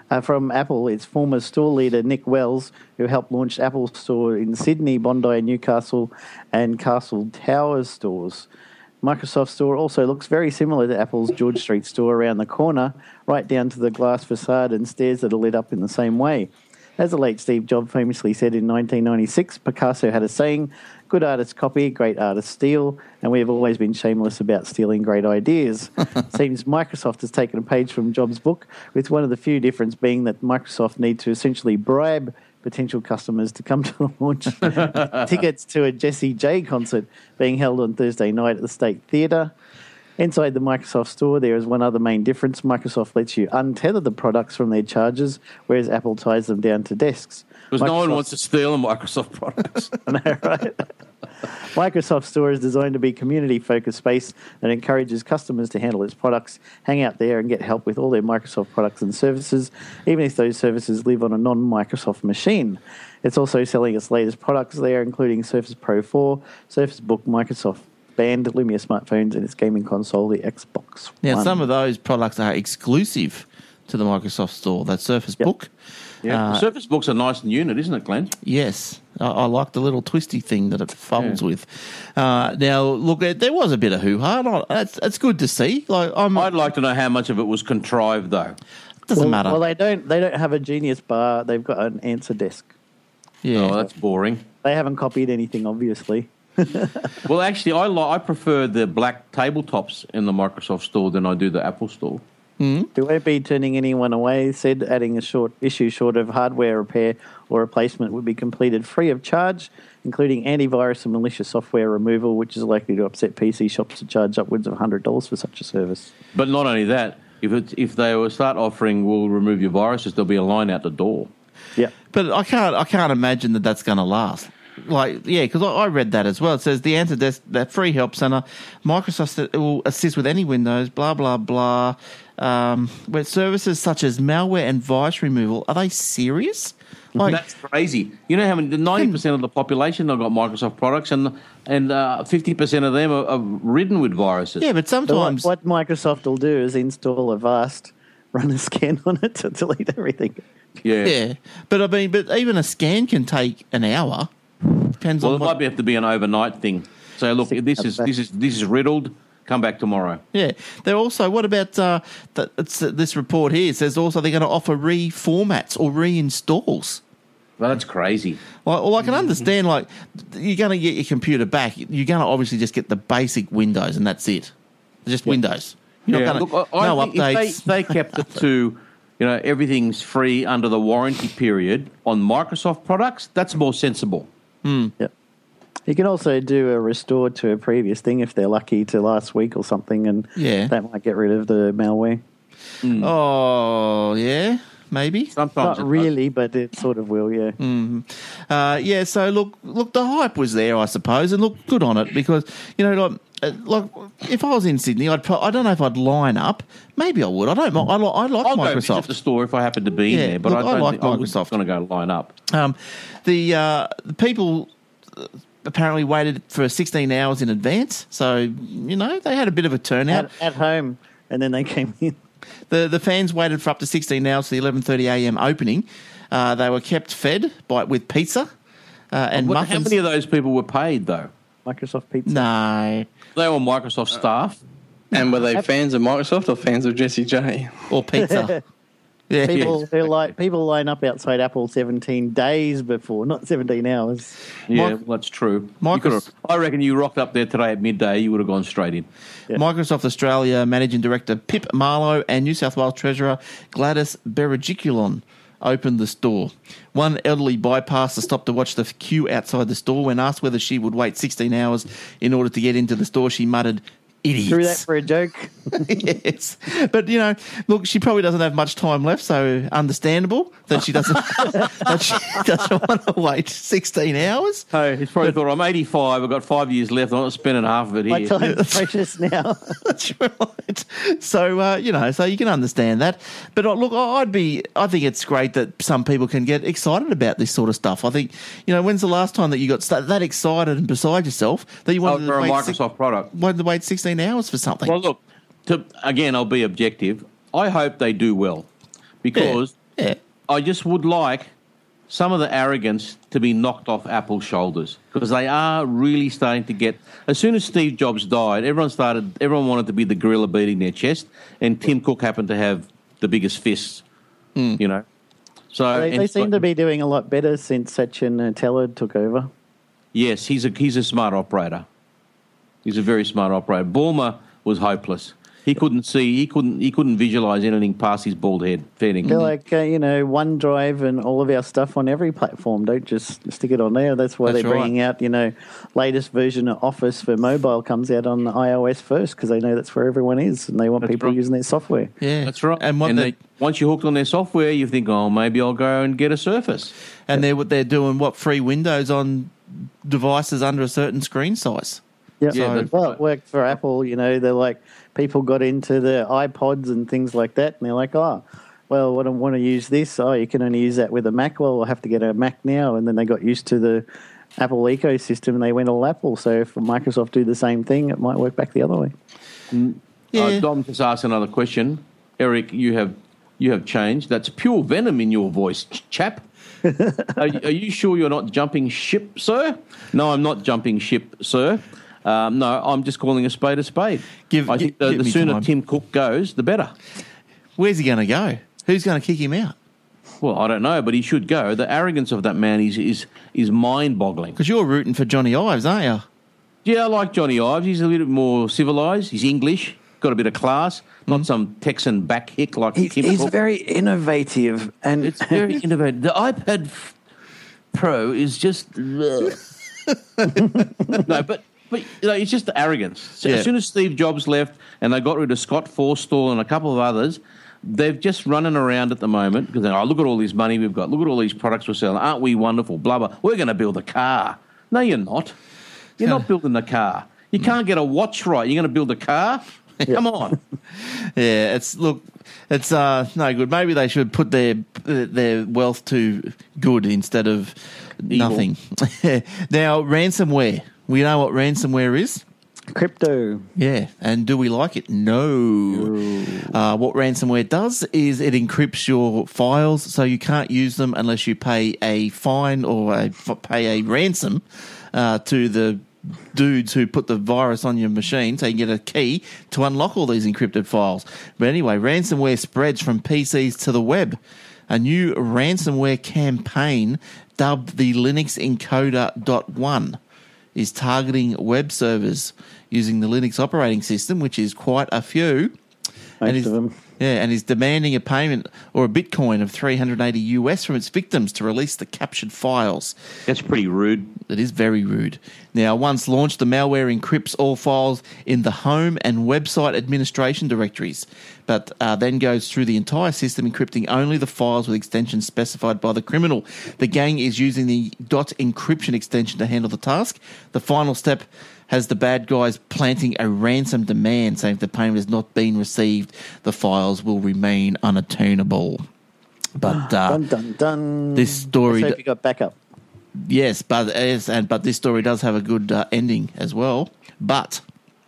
Apple its former store leader Nick Wells, who helped launch Apple Store in Sydney, Bondi, Newcastle, and Castle Towers stores. Microsoft Store also looks very similar to Apple's George Street store around the corner, right down to the glass facade and stairs that are lit up in the same way. As the late Steve Jobs famously said in 1996, Picasso had a saying, good artists copy, great artists steal, and we have always been shameless about stealing great ideas. Seems Microsoft has taken a page from Jobs' book, with one of the few difference being that Microsoft need to essentially bribe potential customers to come to the launch tickets to a Jessie J concert being held on Thursday night at the State Theatre. Inside the Microsoft Store, there is one other main difference. Microsoft lets you untether the products from their chargers, whereas Apple ties them down to desks. Because no one wants to steal Microsoft products. I know, right? Microsoft Store is designed to be a community-focused space that encourages customers to handle its products, hang out there and get help with all their Microsoft products and services, even if those services live on a non-Microsoft machine. It's also selling its latest products there, including Surface Pro 4, Surface Book, Microsoft Band, Lumia smartphones, and its gaming console, the Xbox Now, One. some of those products are exclusive to the Microsoft Store. That Surface Book. Yeah, the Surface Book's a nice unit, isn't it, Glenn? Yes. I like the little twisty thing that it folds with. Now, look, there was a bit of hoo-ha. It's good to see. I'd like to know how much of it was contrived, though. Doesn't matter. Well, they don't have a Genius bar. They've got an answer desk. Yeah. Oh, that's boring. They haven't copied anything, obviously. Well, actually, I prefer the black tabletops in the Microsoft Store than I do the Apple Store. We won't be turning anyone away, said adding a short of hardware repair or replacement would be completed free of charge, including antivirus and malicious software removal, which is likely to upset PC shops to charge upwards of $100 for such a service. But not only that, if they will start offering, we'll remove your viruses, there'll be a line out the door. Yeah. But I can't imagine that that's going to last. Because I read that as well. It says the answer desk, that free help center, Microsoft will assist with any Windows, blah, blah, blah. Where services such as malware and virus removal, are they serious? Like, That's crazy. You know how many? 90% of the population have got Microsoft products, and 50% of them are ridden with viruses. yeah, but So sometimes what Microsoft will do is install Avast, run a scan on it to delete everything. yeah. But I mean, but even a scan can take an hour. Depends Well, on it what. might have to be an overnight thing. So look, this is riddled. Come back tomorrow. Yeah, they're also. What about this report here? It says also they're going to offer reformats or reinstalls. Well, that's crazy. Well, I can understand. Like, you're going to get your computer back. You're going to obviously just get the basic Windows, and that's it. Just Windows. You're not going to no I think updates. If they kept it to, everything's free under the warranty period on Microsoft products, that's more sensible. Yep. You can also do a restore to a previous thing if they're lucky to last week or something, and Yeah. that might get rid of the malware. Oh, yeah, maybe. Sometimes Not really, but it sort of will, yeah. Yeah. So look, the hype was there, I suppose, and look, good on it because like if I was in Sydney, I don't know if I'd line up. Maybe I would. I don't. I like I'll go visit Microsoft. the store if I happen to be Yeah, there, but look, I I don't like think I'm Microsoft. going to go line up. The people apparently waited for 16 hours in advance, so they had a bit of a turnout. At home, and then they came in. The fans waited for up to 16 hours for the 11:30 a.m. opening. They were kept fed with pizza and How muffins. many of those people were paid, though? Microsoft Pizza. No, They were Microsoft staff. And were they fans of Microsoft or fans of Jesse J? or pizza. Yeah, People line up outside Apple 17 days before, not 17 hours. Yeah, well, that's true. I reckon you rocked up there today at midday, you would have gone straight in. Yeah. Microsoft Australia Managing Director Pip Marlowe and New South Wales Treasurer Gladys Berejiklian opened the store. One elderly bypassed the stop to watch the queue outside the store. When asked whether she would wait 16 hours in order to get into the store, she muttered, "Idiots." Threw that for a joke. Yes. But, look, she probably doesn't have much time left, so understandable that she doesn't want to wait 16 hours. Hey, he's probably thought, I'm 85, I've got 5 years left, I'm not spending half of it My here. time's precious now. That's right. So, so you can understand that. But look, I think it's great that some people can get excited about this sort of stuff. I think, when's the last time that you got that excited and beside yourself that you wanted For a to wait Microsoft product. wanted to wait 16 hours for something? Well, look, again, I'll be objective. I hope they do well because Yeah. I just would like some of the arrogance to be knocked off Apple's shoulders because they are really starting to get. As soon as Steve Jobs died, everyone wanted to be the gorilla beating their chest, and Tim Cook happened to have the biggest fists. So They seem to be doing a lot better since Satya Nadella took over. Yes, he's a smart operator. He's a very smart operator. Bulmer was hopeless. He couldn't see. He couldn't visualize anything past his bald head. Feeding. They're like, OneDrive and all of our stuff on every platform. Don't just stick it on there. That's why That's they're bringing out, latest version of Office for mobile comes out on iOS first because they know that's where everyone is and they want That's people right. using their software. Yeah. That's right. And once you're hooked on their software, you think, oh, maybe I'll go and get a Surface. and they're doing free Windows on devices under a certain screen size. Yep. Yeah, that's well, right. it worked for Apple. They're like, people got into the iPods and things like that, and they're like, oh, well, I don't want to use this. Oh, you can only use that with a Mac. Well, I'll have to get a Mac now. And then they got used to the Apple ecosystem and they went all Apple. So if Microsoft do the same thing, it might work back the other way. Yeah. Dom just asked another question. Eric, you have changed. That's pure venom in your voice, chap. Are you sure you're not jumping ship, sir? No, I'm not jumping ship, sir. No, I'm just calling a spade a spade. I think the give me sooner time. Tim Cook goes, the better. Where's he going to go? Who's going to kick him out? Well, I don't know, but he should go. The arrogance of that man is mind-boggling. Because you're rooting for Johnny Ives, aren't you? Yeah, I like Johnny Ives. He's a little bit more civilised. He's English, got a bit of class, not some Texan back hick like Tim He's Cook. very innovative. And It's very innovative. The iPad Pro is just... no, but it's just the arrogance. So Yeah. As soon as Steve Jobs left and they got rid of Scott Forstall and a couple of others, they've just running around at the moment because look at all this money we've got. Look at all these products we're selling. Aren't we wonderful? Blah, blah. We're going to build a car. No, you're not. You're not building a car. You can't get a watch right. You're going to build a car? Come on. Yeah, it's no good. Maybe they should put their wealth to good instead of nothing. Now, ransomware. We know what ransomware is. Crypto. Yeah, and do we like it? No. What ransomware does is it encrypts your files so you can't use them unless you pay a fine or pay a ransom to the dudes who put the virus on your machine so you can get a key to unlock all these encrypted files. But anyway, ransomware spreads from PCs to the web. A new ransomware campaign dubbed the Linux Encoder.1 is targeting web servers using the Linux operating system, which is quite a few. Most of them. Yeah, and is demanding a payment or a Bitcoin of $380 from its victims to release the captured files. That's pretty rude. It is very rude. Now, once launched, the malware encrypts all files in the home and website administration directories, but then goes through the entire system, encrypting only the files with extensions specified by the criminal. The gang is using the .encryption extension to handle the task. The final step has the bad guys planting a ransom demand, saying if the payment has not been received, the files will remain unattainable. But Dun, dun, dun. this story, Let's hope you got backup. yes, but this story does have a good ending as well. But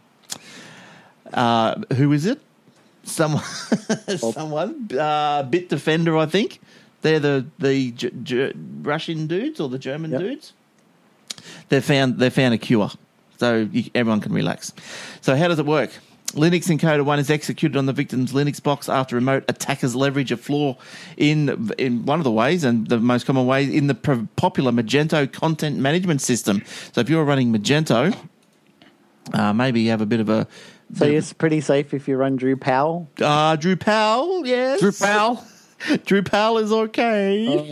who is it? Someone, Bitdefender, I think. They're the Russian dudes or the German dudes. They found a cure. So everyone can relax. So how does it work? Linux Encoder 1 is executed on the victim's Linux box after remote attackers leverage a flaw in one of the ways, and the most common way, in the popular Magento content management system. So if you're running Magento, maybe you have a bit of a... So it's pretty safe if you run Drupal? Drupal, yes. Drupal? Drupal is okay.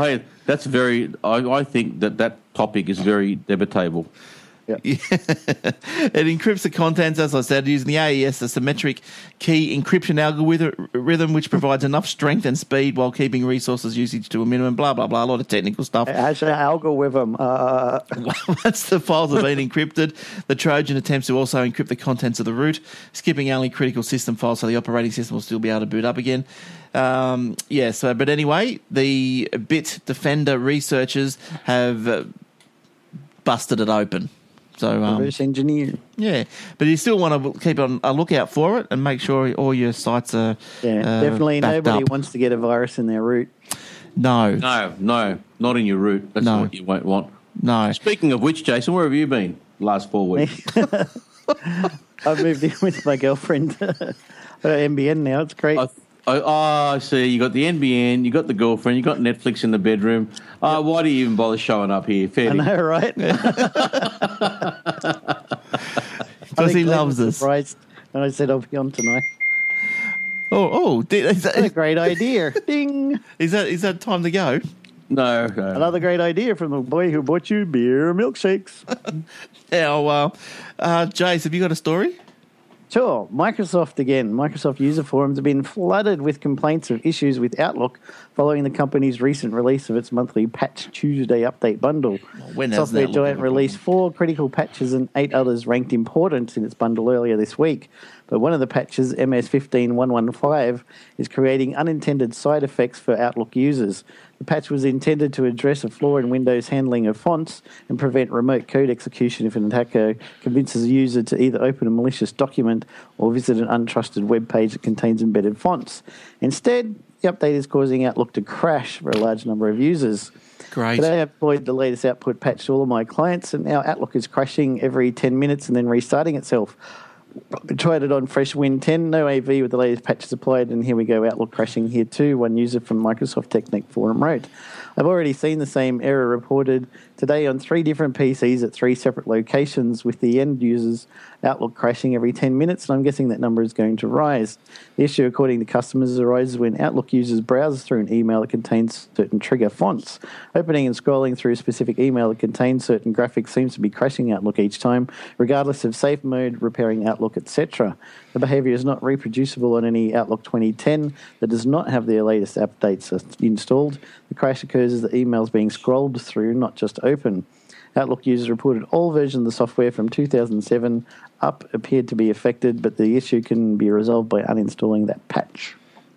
I think that topic is very debatable. Yep. It encrypts the contents, as I said, using the AES, the symmetric key encryption algorithm, which provides enough strength and speed while keeping resources usage to a minimum, blah, blah, blah, a lot of technical stuff. Actually, algorithm. Once the files have been encrypted, the Trojan attempts to also encrypt the contents of the root, skipping only critical system files so the operating system will still be able to boot up again. But anyway, the Bitdefender researchers have busted it open. So, reverse engineer. Yeah, but you still want to keep on a lookout for it and make sure all your sites are definitely backed nobody up. wants to get a virus in their root. No, not in your root. That's what you won't want. No. Speaking of which, Jason, where have you been the last 4 weeks? I've moved in with my girlfriend. NBN now. It's great. I see. You got the NBN, you got the girlfriend, you got Netflix in the bedroom. Why do you even bother showing up here? Fair I know, right? Because he loves us. Surprised when I said I'll be on tonight. Is What a great idea. Ding. is that time to go? No. Another great idea from the boy who bought you beer milkshakes. Now, Jace, have you got a story? Sure. Microsoft again. Microsoft user forums have been flooded with complaints of issues with Outlook following the company's recent release of its monthly Patch Tuesday update bundle. When has Software Outlook Giant ever released 4 critical patches and 8 others ranked important in its bundle earlier this week. But one of the patches, MS15115, is creating unintended side effects for Outlook users. The patch was intended to address a flaw in Windows handling of fonts and prevent remote code execution if an attacker convinces a user to either open a malicious document or visit an untrusted web page that contains embedded fonts. Instead, the update is causing Outlook to crash for a large number of users. Great. Today I deployed the latest output patch to all of my clients, and now Outlook is crashing every 10 minutes and then restarting itself. I tried it on FreshWin 10, no AV with the latest patches applied, and here we go, Outlook crashing here too, one user from Microsoft Technic Forum wrote. I've already seen the same error reported today on 3 different PCs at 3 separate locations with the end users Outlook crashing every 10 minutes, and I'm guessing that number is going to rise. The issue, according to customers, arises when Outlook users browse through an email that contains certain trigger fonts. Opening and scrolling through a specific email that contains certain graphics seems to be crashing Outlook each time, regardless of safe mode, repairing Outlook, etc. The behavior is not reproducible on any Outlook 2010 that does not have their latest updates installed. The crash occurs as the email is being scrolled through, not just open. Outlook users reported all versions of the software from 2007 up appeared to be affected, but the issue can be resolved by uninstalling that patch.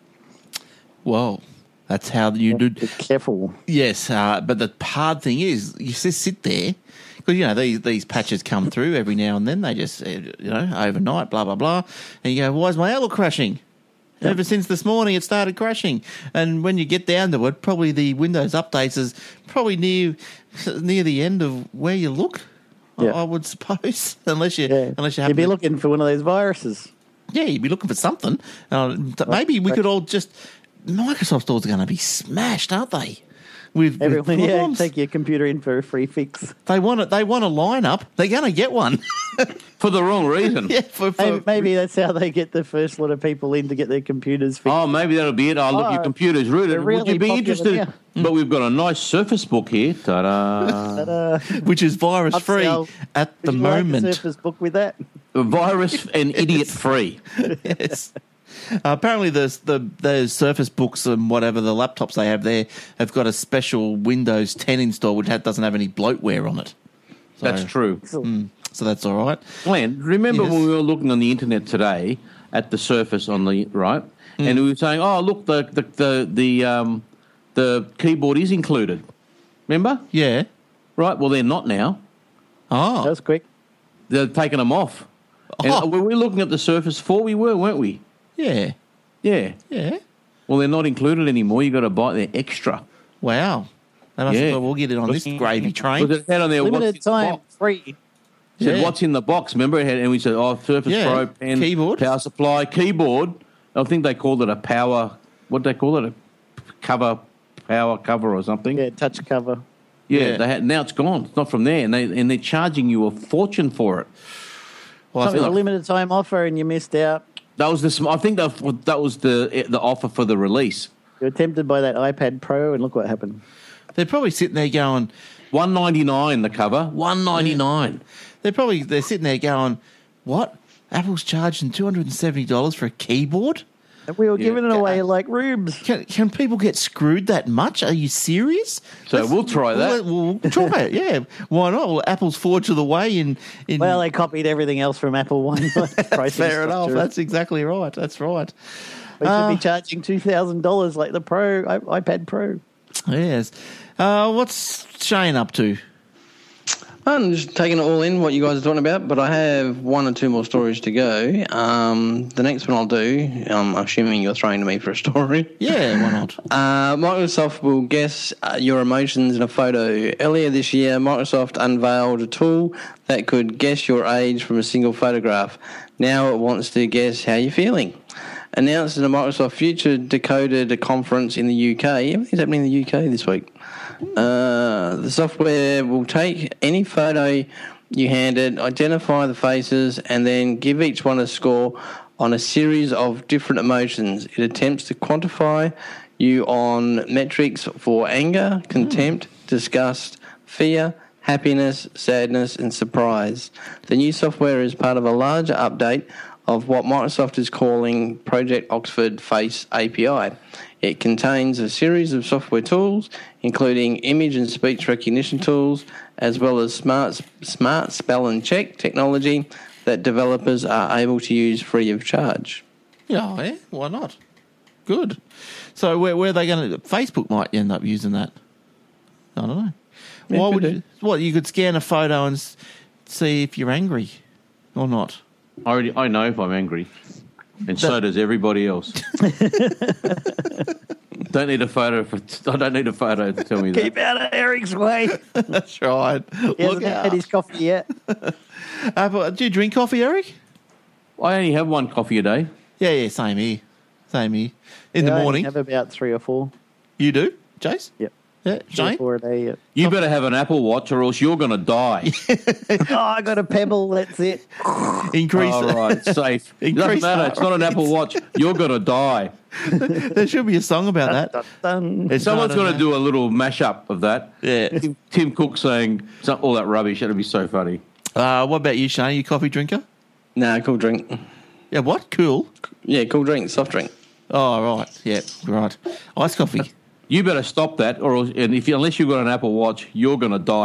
Well, that's how you do. Be careful. Yes, but the hard thing is, you just sit there because these patches come through every now and then. They just overnight, blah blah blah, and you go, "Why is my Outlook crashing?" Yep. Ever since this morning, it started crashing, and when you get down to it, probably the Windows updates is probably near the end of where you look. Yeah. I would suppose, unless you happen you'd be looking for one of those viruses. Yeah, you'd be looking for something. Maybe we could all just. Microsoft stores are going to be smashed, aren't they? With everyone, take your computer in for a free fix. They want a lineup. They're going to get one for the wrong reason. Yeah, maybe that's how they get the first lot of people in to get their computers fixed. Oh, maybe that'll be it. Look, your computer's rooted. Really would you be interested? Now. But we've got a nice Surface Book here, ta-da. Which is virus free at the moment. Like a Surface Book with that virus and idiot free. Yes. Apparently, those Surface Books and whatever the laptops they have there have got a special Windows 10 install which doesn't have any bloatware on it. So, that's true. So that's all right. Glenn, remember when we were looking on the internet today at the Surface on the right, and we were saying, "Oh, look, the keyboard is included." Remember? Yeah. Right. Well, they're not now. Oh, that was quick. They've taken them off. And were we looking at the Surface 4? We were, weren't we? Yeah. Yeah. Yeah. Well, they're not included anymore. You've got to buy their extra. Wow. We'll get it on this gravy train. Because it had on there limited time, free. It said, what's in the box? Remember? And we said, Surface Pro, pen, keyboard, power supply, keyboard. I think they called it a power, what they call it? Power cover or something. Yeah, touch cover. Yeah. Now it's gone. It's not from there. And they're charging you a fortune for it. Well, I feel like a limited time offer and you missed out. I think that was the offer for the release. You were tempted by that iPad Pro, and look what happened. They're probably sitting there going, $199 the cover, $199. They're sitting there going, what? Apple's charging $270 for a keyboard? And we were giving it away like rubes. Can people get screwed that much? Are you serious? So we'll try that. We'll try it, yeah. Why not? Well, Apple's forge of the way in... Well, they copied everything else from Apple One. Fair enough. That's exactly right. That's right. We should be charging $2,000 like the Pro, iPad Pro. Yes. What's Shane up to? I'm just taking it all in, what you guys are talking about, but I have one or two more stories to go. The next one I'll do, I'm assuming you're throwing to me for a story. Yeah, why not? Microsoft will guess your emotions in a photo. Earlier this year, Microsoft unveiled a tool that could guess your age from a single photograph. Now it wants to guess how you're feeling. Announced at a Microsoft Future Decoded conference in the UK. Everything's happening in the UK this week. The software will take any photo you handed, identify the faces, and then give each one a score on a series of different emotions. It attempts to quantify you on metrics for anger, contempt, disgust, fear, happiness, sadness, and surprise. The new software is part of a larger update of what Microsoft is calling Project Oxford Face API. It contains a series of software tools, including image and speech recognition tools, as well as smart spell and check technology that developers are able to use free of charge. Yeah, why not? Good. So where are they going to... Facebook might end up using that. I don't know. Yeah, Why would you... What, you could scan a photo and see if you're angry or not? I know if I'm angry, and so does everybody else. Don't need a photo. I don't need a photo to tell me that. Keep out of Eric's way. That's right. He hasn't had his coffee yet. Do you drink coffee, Eric? I only have one coffee a day. Yeah, same here. In the morning. I have about 3 or 4. You do, Jace? Yep. Yeah, 3 or Jane? 4 a day. Yep. You better have an Apple Watch or else you're going to die. I got a Pebble. That's it. Increase. All right, safe. It doesn't Increase matter. It's not an Apple Watch. You're going to die. There should be a song about that. Someone's going to do a little mashup of that. Yeah. Tim Cook saying all that rubbish. That'd be so funny. What about you, Shane? Are you a coffee drinker? Nah, cool drink. Yeah, what? Cool? Yeah, cool drink, soft drink. Oh, right. Yeah, right. Iced coffee. You better stop that, unless you've got an Apple Watch, you're going to die.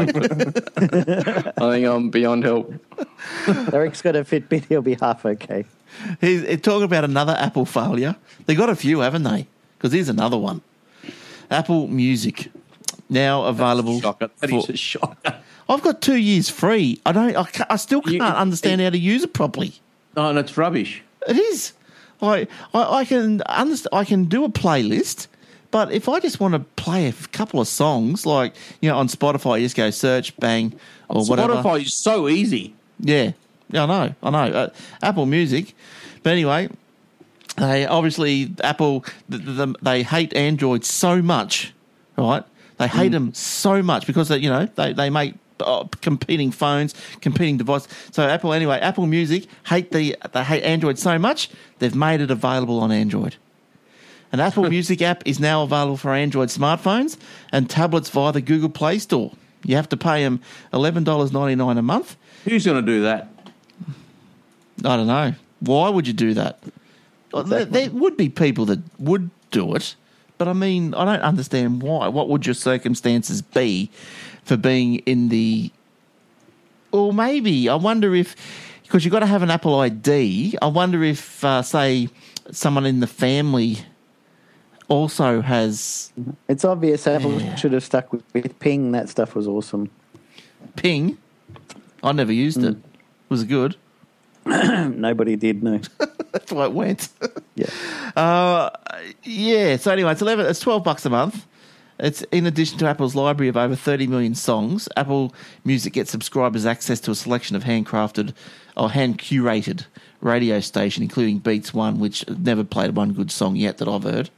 I think I'm beyond help. Eric's got a Fitbit, he'll be half okay. He's talking about another Apple failure. They got a few, haven't they? Because here's another one. Apple Music now available. That is a shocker. I've got 2 years free. I still can't understand how to use it properly. No, and it's rubbish. It is. I can understand. I can do a playlist, but if I just want to play a couple of songs, like on Spotify, you just go search, bang, or whatever. Spotify is so easy. Yeah, I know. Apple Music, but anyway, they obviously Apple they hate Android so much, right? They hate them so much because they make competing phones, competing devices. So Apple Music they hate Android so much they've made it available on Android. An Apple Music app is now available for Android smartphones and tablets via the Google Play Store. You have to pay them $11.99 a month. Who's going to do that? I don't know. Why would you do that? There would be people that would do it, but I mean, I don't understand why. What would your circumstances be for being in the... Or maybe, I wonder if... Because you've got to have an Apple ID. I wonder if, say, someone in the family also has... It's obvious Apple should have stuck with Ping. That stuff was awesome. Ping? I never used it. Was it good? Nobody did, no. That's why it went. Yeah. Yeah, so anyway, it's $12 a month. It's in addition to Apple's library of over 30 million songs. Apple Music gets subscribers access to a selection of hand-crafted or hand-curated radio station, including Beats One, which never played one good song yet that I've heard.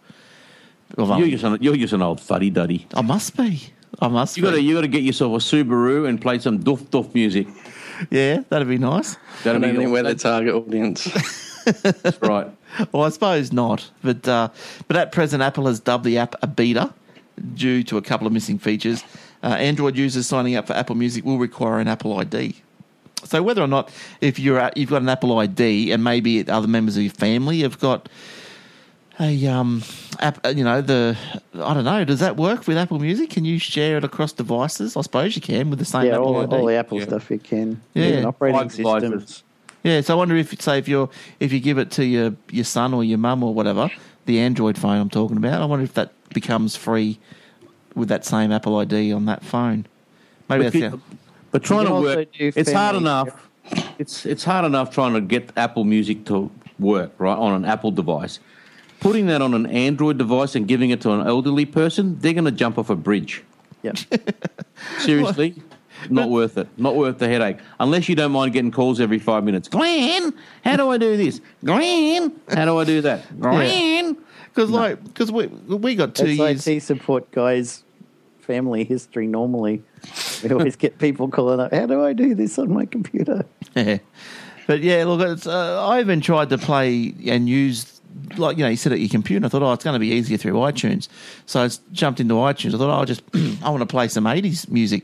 You're just an old fuddy-duddy. I must be. You got to get yourself a Subaru and play some doof wemusic. Yeah, that'd be nice. That'd be we're the target audience. That's right. Well, I suppose not. But at present, Apple has dubbed the app a beta due to a couple of missing features. Android users signing up for Apple Music will require an Apple ID. So whether or not if you've got an Apple ID and maybe other members of your family have got a app, I don't know, does that work with Apple Music? Can you share it across devices? I suppose you can with the same Apple ID. All the Apple stuff you can. Yeah. Even operating Five devices. systems. Yeah, so I wonder if you give it to your son or your mum or whatever, the Android phone I'm talking about, I wonder if that becomes free with that same Apple ID on that phone. Maybe But trying to work, it's hard family. enough. It's hard enough trying to get Apple Music to work right on an Apple device. Putting that on an Android device and giving it to an elderly person, they're going to jump off a bridge. Yep. Seriously, not worth it. Not worth the headache. Unless you don't mind getting calls every 5 minutes. Glenn, how do I do this? Glenn, how do I do that? Glenn. Because we got 2 years. IT support guys' family history normally. We always get people calling up, how do I do this on my computer? Yeah. But yeah, look, I even tried to play and use, you sit at your computer. I thought, it's going to be easier through iTunes. So I jumped into iTunes. I thought, I want to play some 80s music,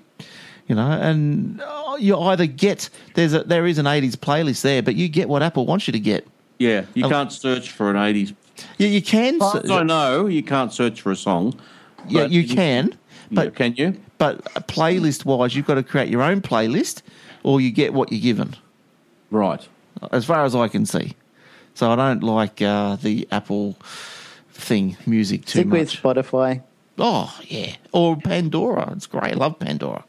and you either get, there is an 80s playlist there, but you get what Apple wants you to get. Yeah, you can't search for an 80s. Yeah, you can. I know you can't search for a song. Yeah, you can. But can you? But playlist-wise, you've got to create your own playlist, or you get what you're given. Right. As far as I can see. So I don't like the Apple music too Stick much. with Spotify. Oh, yeah. Or Pandora. It's great. I love Pandora.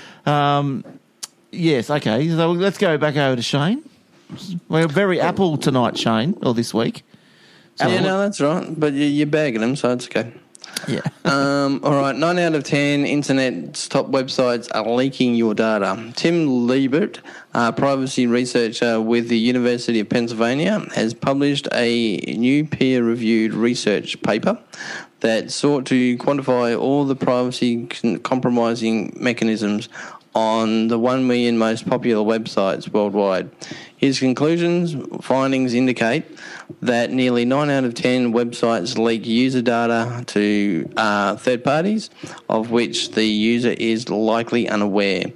Yes, okay. So let's go back over to Shane. We're very Apple tonight, Shane, or this week. So Yeah, no, that's right. But you're bagging them, so it's okay. Yeah. All right, 9 out of 10 internet's top websites are leaking your data. Tim Liebert, privacy researcher with the University of Pennsylvania, has published a new peer-reviewed research paper that sought to quantify all the privacy compromising mechanisms on the 1 million most popular websites worldwide. His findings indicate that nearly 9 out of 10 websites leak user data to third parties, of which the user is likely unaware.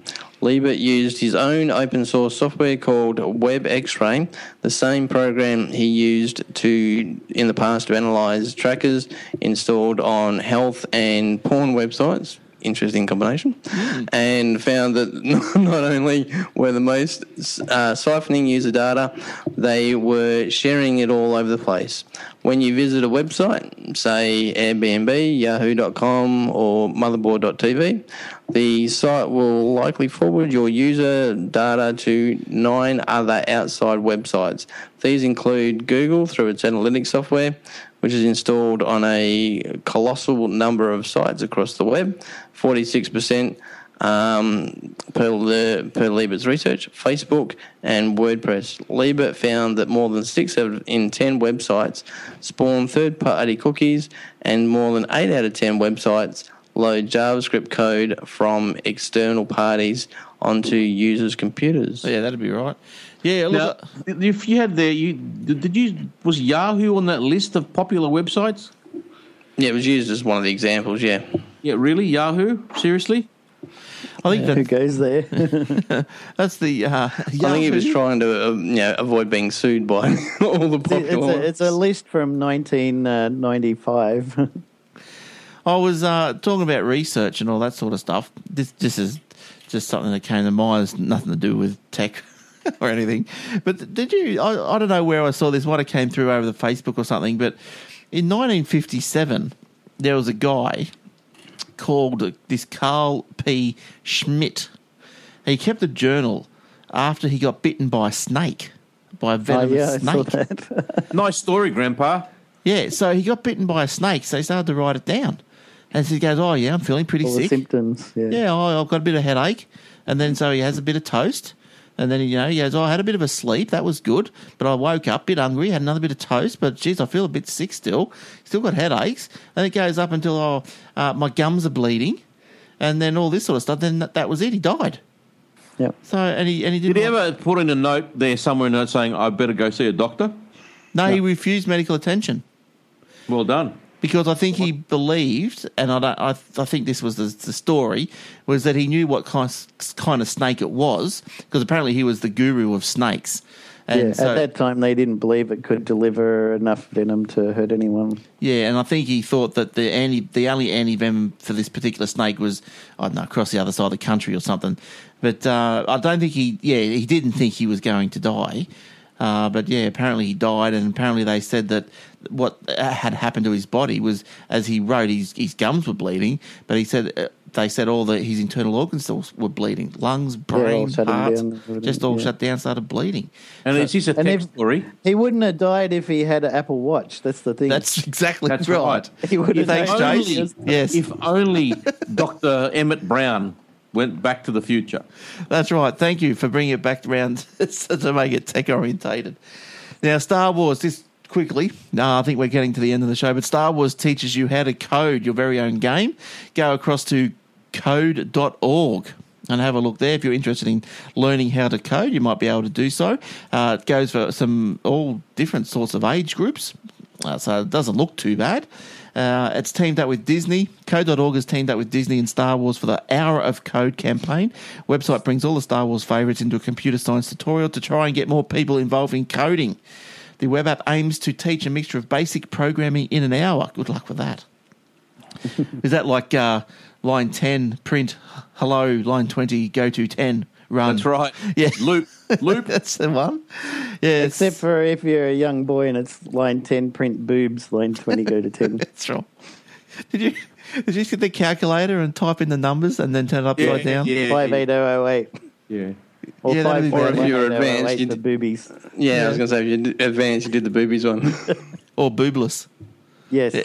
Liebert used his own open source software called WebX-Ray, the same program he used in the past to analyse trackers installed on health and porn websites. Interesting combination. And found that not only were the most siphoning user data, they were sharing it all over the place. When you visit a website, say Airbnb, Yahoo.com or Motherboard.tv, the site will likely forward your user data to 9 other outside websites. These include Google through its analytics software, which is installed on a colossal number of sites across the web, 46% per Liebert's research, Facebook and WordPress. Liebert found that more than 6 out of 10 websites spawn third-party cookies, and more than 8 out of 10 websites load JavaScript code from external parties onto users' computers. Yeah, that'd be right. Yeah, look, Now, if you had was Yahoo on that list of popular websites? Yeah, it was used as one of the examples, yeah. Yeah, really? Yahoo? Seriously? I think Who goes there? that's the. I think he was trying to avoid being sued by all the popular ones. It's a list from 1995. I was talking about research and all that sort of stuff. This is just something that came to mind. It's nothing to do with tech or anything. But did you? I don't know where I saw this. Might have came through over the Facebook or something. But in 1957, there was a guy called this Carl P. Schmidt. He kept a journal after he got bitten by a snake, by a venomous snake. I saw that. Nice story, Grandpa. Yeah, so he got bitten by a snake, so he started to write it down. And so he goes, oh, yeah, I'm feeling pretty All sick. the symptoms, yeah. Yeah, I've got a bit of headache. And then so he has a bit of toast. And then, he goes, I had a bit of a sleep. That was good. But I woke up a bit hungry, had another bit of toast. But, geez, I feel a bit sick still. Still got headaches. And it goes up until, my gums are bleeding. And then all this sort of stuff. Then that was it. He died. Yeah. So, and he Did he ever put in a note there somewhere in a note saying, I better go see a doctor? No, he refused medical attention. Well done. Because I think he believed, and I think this was the story, was that he knew what kind of snake it was, because apparently he was the guru of snakes. And yeah, at that time they didn't believe it could deliver enough venom to hurt anyone. Yeah, and I think he thought that the only anti-venom for this particular snake was, I don't know, across the other side of the country or something. But I don't think he didn't think he was going to die. But yeah, apparently he died, and apparently they said that what had happened to his body was, as he wrote, his gums were bleeding, but he said they said all his internal organs were bleeding, lungs, brain, heart, just all shut down, started bleeding. And it's just a tech story. He wouldn't have died if he had an Apple Watch. That's the thing. That's exactly That's right. He would have. Thanks, Jace. Yes. If only Dr. Emmett Brown went back to the future. That's right. Thank you for bringing it back around to make it tech orientated. Now, Star Wars, this quickly. I think we're getting to the end of the show, but Star Wars teaches you how to code your very own game. Go across to code.org and have a look there. If you're interested in learning how to code, you might be able to do so. It goes for all different sorts of age groups, so it doesn't look too bad. It's teamed up with Disney. Code.org has teamed up with Disney and Star Wars for the Hour of Code campaign. Website brings all the Star Wars favourites into a computer science tutorial to try and get more people involved in coding. The web app aims to teach a mixture of basic programming in an hour. Good luck with that. Is that like line 10, print, hello, line 20, go to 10, run? That's right. Yeah. Loop. That's the one. Yeah. Except for if you're a young boy and it's line 10, print boobs, line 20, go to 10. That's right. Did you get the calculator and type in the numbers and then turn it upside down? Yeah. 58008. Yeah. Or Yeah, that'd be better. Or if you're advanced, you the boobies. Yeah, I was going to say, if you're advanced, you did the boobies one. Or boobless. Yes.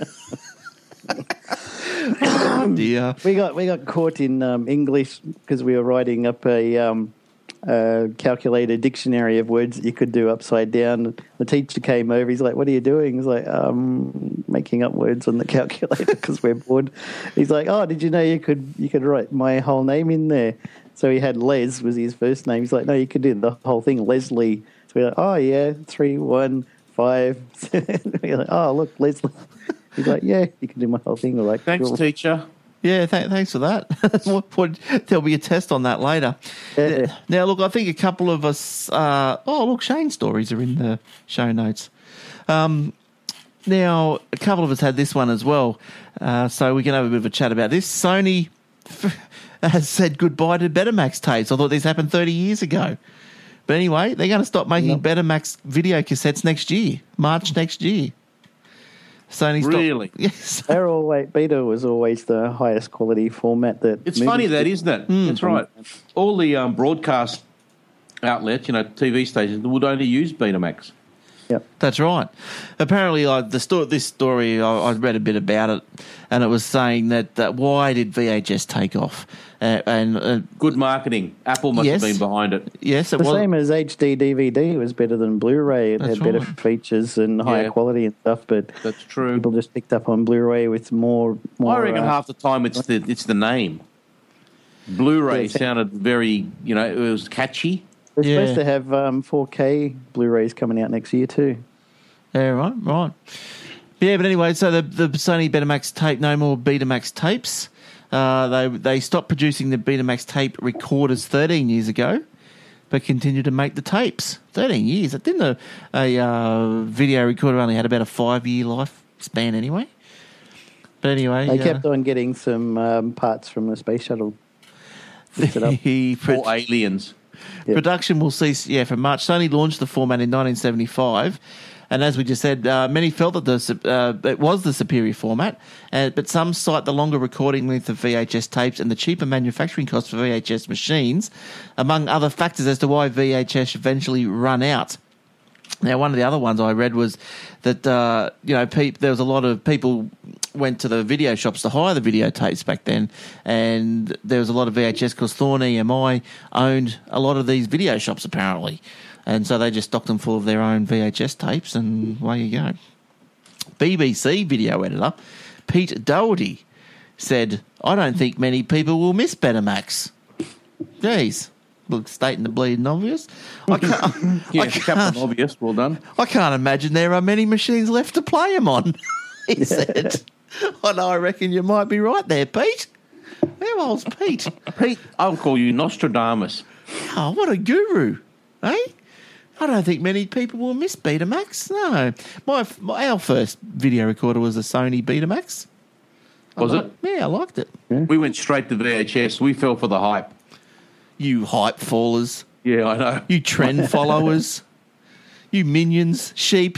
Oh, dear. We got caught in English because we were writing up a calculated dictionary of words that you could do upside down. The teacher came over. He's like, "What are you doing?" He's like, "Making up words on the calculator because we're bored." He's like, "Oh, did you know you could write my whole name in there?" So he had Les was his first name. He's like, "No, you could do the whole thing, Leslie." So we're like, "Oh yeah, 3, 1, 5." We're like, "Oh look, Leslie." He's like, "Yeah, you can do my whole thing." We're like, Thanks, cool. teacher. Yeah, thanks for that. There'll be a test on that later. Yeah. Now, look, I think a couple of us... Shane's stories are in the show notes. Now, a couple of us had this one as well, so we can have a bit of a chat about this. Sony has said goodbye to Betamax tapes. I thought this happened 30 years ago. But anyway, they're going to stop making Betamax video cassettes next year, March next year. Sony stopped. Really? Yes. Beta was always the highest quality format that. It's funny that, isn't it? That's right. All the broadcast outlets, TV stations, would only use Betamax. Yep. That's right. Apparently, this story, I read a bit about it, and it was saying that why did VHS take off? Good marketing. Apple must have been behind it. Yes, it the was. same as HD DVD was better than Blu-ray. It That's had better right. features and higher quality and stuff, but That's true. people just picked up on Blu-ray with more. I reckon half the time it's the name. Blu-ray sounded very, it was catchy. They're supposed to have 4K Blu-rays coming out next year too. Yeah, right. Yeah, but anyway, so the Sony Betamax tape, no more Betamax tapes. They stopped producing the Betamax tape recorders 13 years ago, but continued to make the tapes. 13 years. Didn't a video recorder only had about a 5-year lifespan anyway? But anyway, They kept on getting some parts from the space shuttle. Fix it up. Or aliens. Yep. Production will cease, from March. Sony launched the format in 1975, and as we just said, many felt that it was the superior format, but some cite the longer recording length of VHS tapes and the cheaper manufacturing costs for VHS machines, among other factors as to why VHS eventually run out. Now, one of the other ones I read was that, there was a lot of people went to the video shops to hire the videotapes back then, and there was a lot of VHS because Thorn EMI owned a lot of these video shops, apparently. And so they just stocked them full of their own VHS tapes, and away you go. BBC video editor Pete Doherty said, "I don't think many people will miss Betamax." Jeez. Look, stating the bleeding obvious. Captain Obvious, well done. I can't imagine there are many machines left to play them on, he said. And I reckon you might be right there, Pete. How old's Pete? Pete, I'll call you Nostradamus. Oh, what a guru, eh? I don't think many people will miss Betamax. No. Our first video recorder was a Sony Betamax. Was it? Yeah, I liked it. We went straight to VHS. We fell for the hype. You hype fallers. Yeah, I know. You trend followers. You minions. Sheep.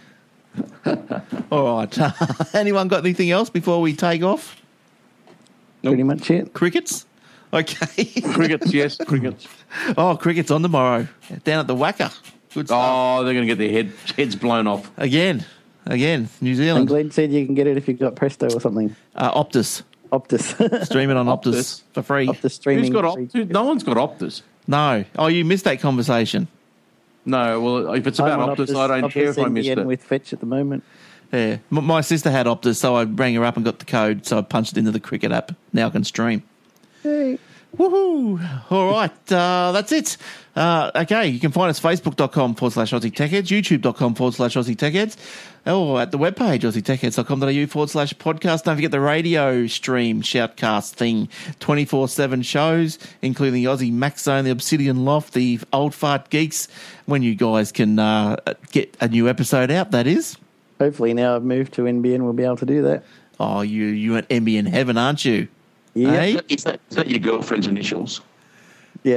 All right. Anyone got anything else before we take off? Pretty much it. Crickets? Okay. Crickets, yes, crickets. Oh, cricket's on tomorrow. Down at the Wacker. Good stuff. Oh, they're going to get their heads blown off. Again, New And Zealand. Glenn said you can get it if you've got Presto or something. Optus. Optus. Stream it on Optus, Optus. for free. Optus streaming. Who's got Optus? No one's got Optus. No. Oh, you missed that conversation. No, well, if it's about I'm on Optus, I don't care if I missed NBN it. with Fetch at the moment. Yeah. My sister had Optus, so I rang her up and got the code, so I punched it into the cricket app. Now I can stream. Hey. Woohoo! All right, that's it. Okay, you can find us facebook.com/Aussie Tech Heads, youtube.com/Aussie Tech Heads, or at the webpage aussietechheads.com.au/podcast. Don't forget the radio stream shoutcast thing, 24/7 shows, including the Aussie Max Zone, the Obsidian Loft, the Old Fart Geeks, when you guys can get a new episode out, that is. Hopefully now I've moved to NBN, we'll be able to do that. Oh, you at NBN heaven, aren't you? Yeah. Hey? Is that your girlfriend's initials? Yeah.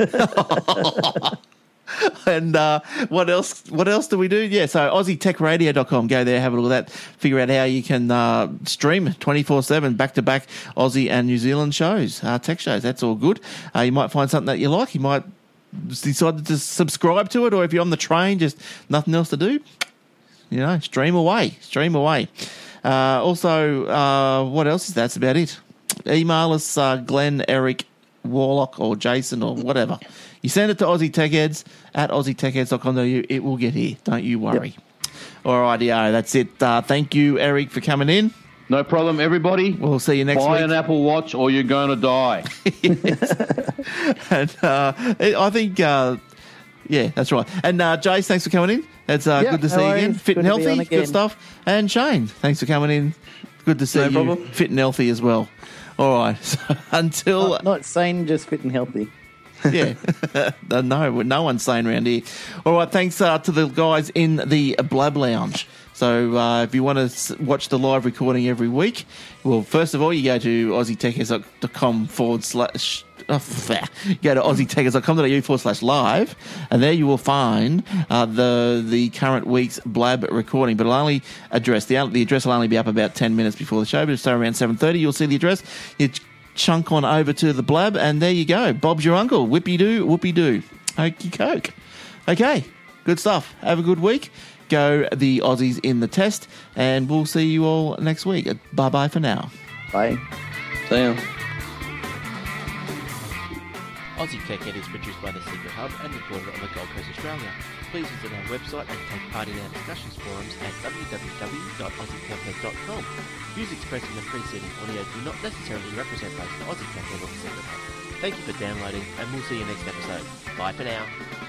And what else do we do? Yeah, so AussieTechRadio.com. Go there, have a look at that. Figure out how you can stream 24/7 back-to-back Aussie and New Zealand shows, tech shows. That's all good. You might find something that you like. You might decide to subscribe to it, or if you're on the train, just nothing else to do, stream away. Also, what else is that? That's about it. Email us, Glenn, Eric, Warlock, or Jason, or whatever. You send it to Aussie Tech Heads at aussietechheads.com.au. It will get here. Don't you worry. Yep. All rightio. That's it. Thank you, Eric, for coming in. No problem, everybody. We'll see you next week. Buy an Apple Watch or you're going to die. And I think, that's right. And Jace, thanks for coming in. It's good to see you again. Fit and healthy. Good stuff. And Shane, thanks for coming in. Good to see you. problem. Fit and healthy as well. All right. So until Not sane, just fit and healthy. yeah, no one's saying around here. All right, thanks to the guys in the Blab Lounge. So if you want to watch the live recording every week, well, first of all, you go to aussietechers.com go to aussietechers.com.au/live, and there you will find the current week's Blab recording. But it'll only address the address will only be up about 10 minutes before the show. But so around 7:30, you'll see the address. You chunk on over to the Blab, and there you go. Bob's your uncle. Whippy doo, whoopie doo. Okey coke. Okay, good stuff. Have a good week. Go the Aussies in the test, and we'll see you all next week. Bye bye for now. Bye. See ya. Aussie Tech Ed is produced by The Secret Hub and recorded on the Gold Coast, Australia. Please visit our website and take part in our discussions forums at www.aussieteched.com. Views expressed in the preceding audio do not necessarily represent those of Aussie Tech Ed or The Secret Hub. Thank you for downloading, and we'll see you next episode. Bye for now.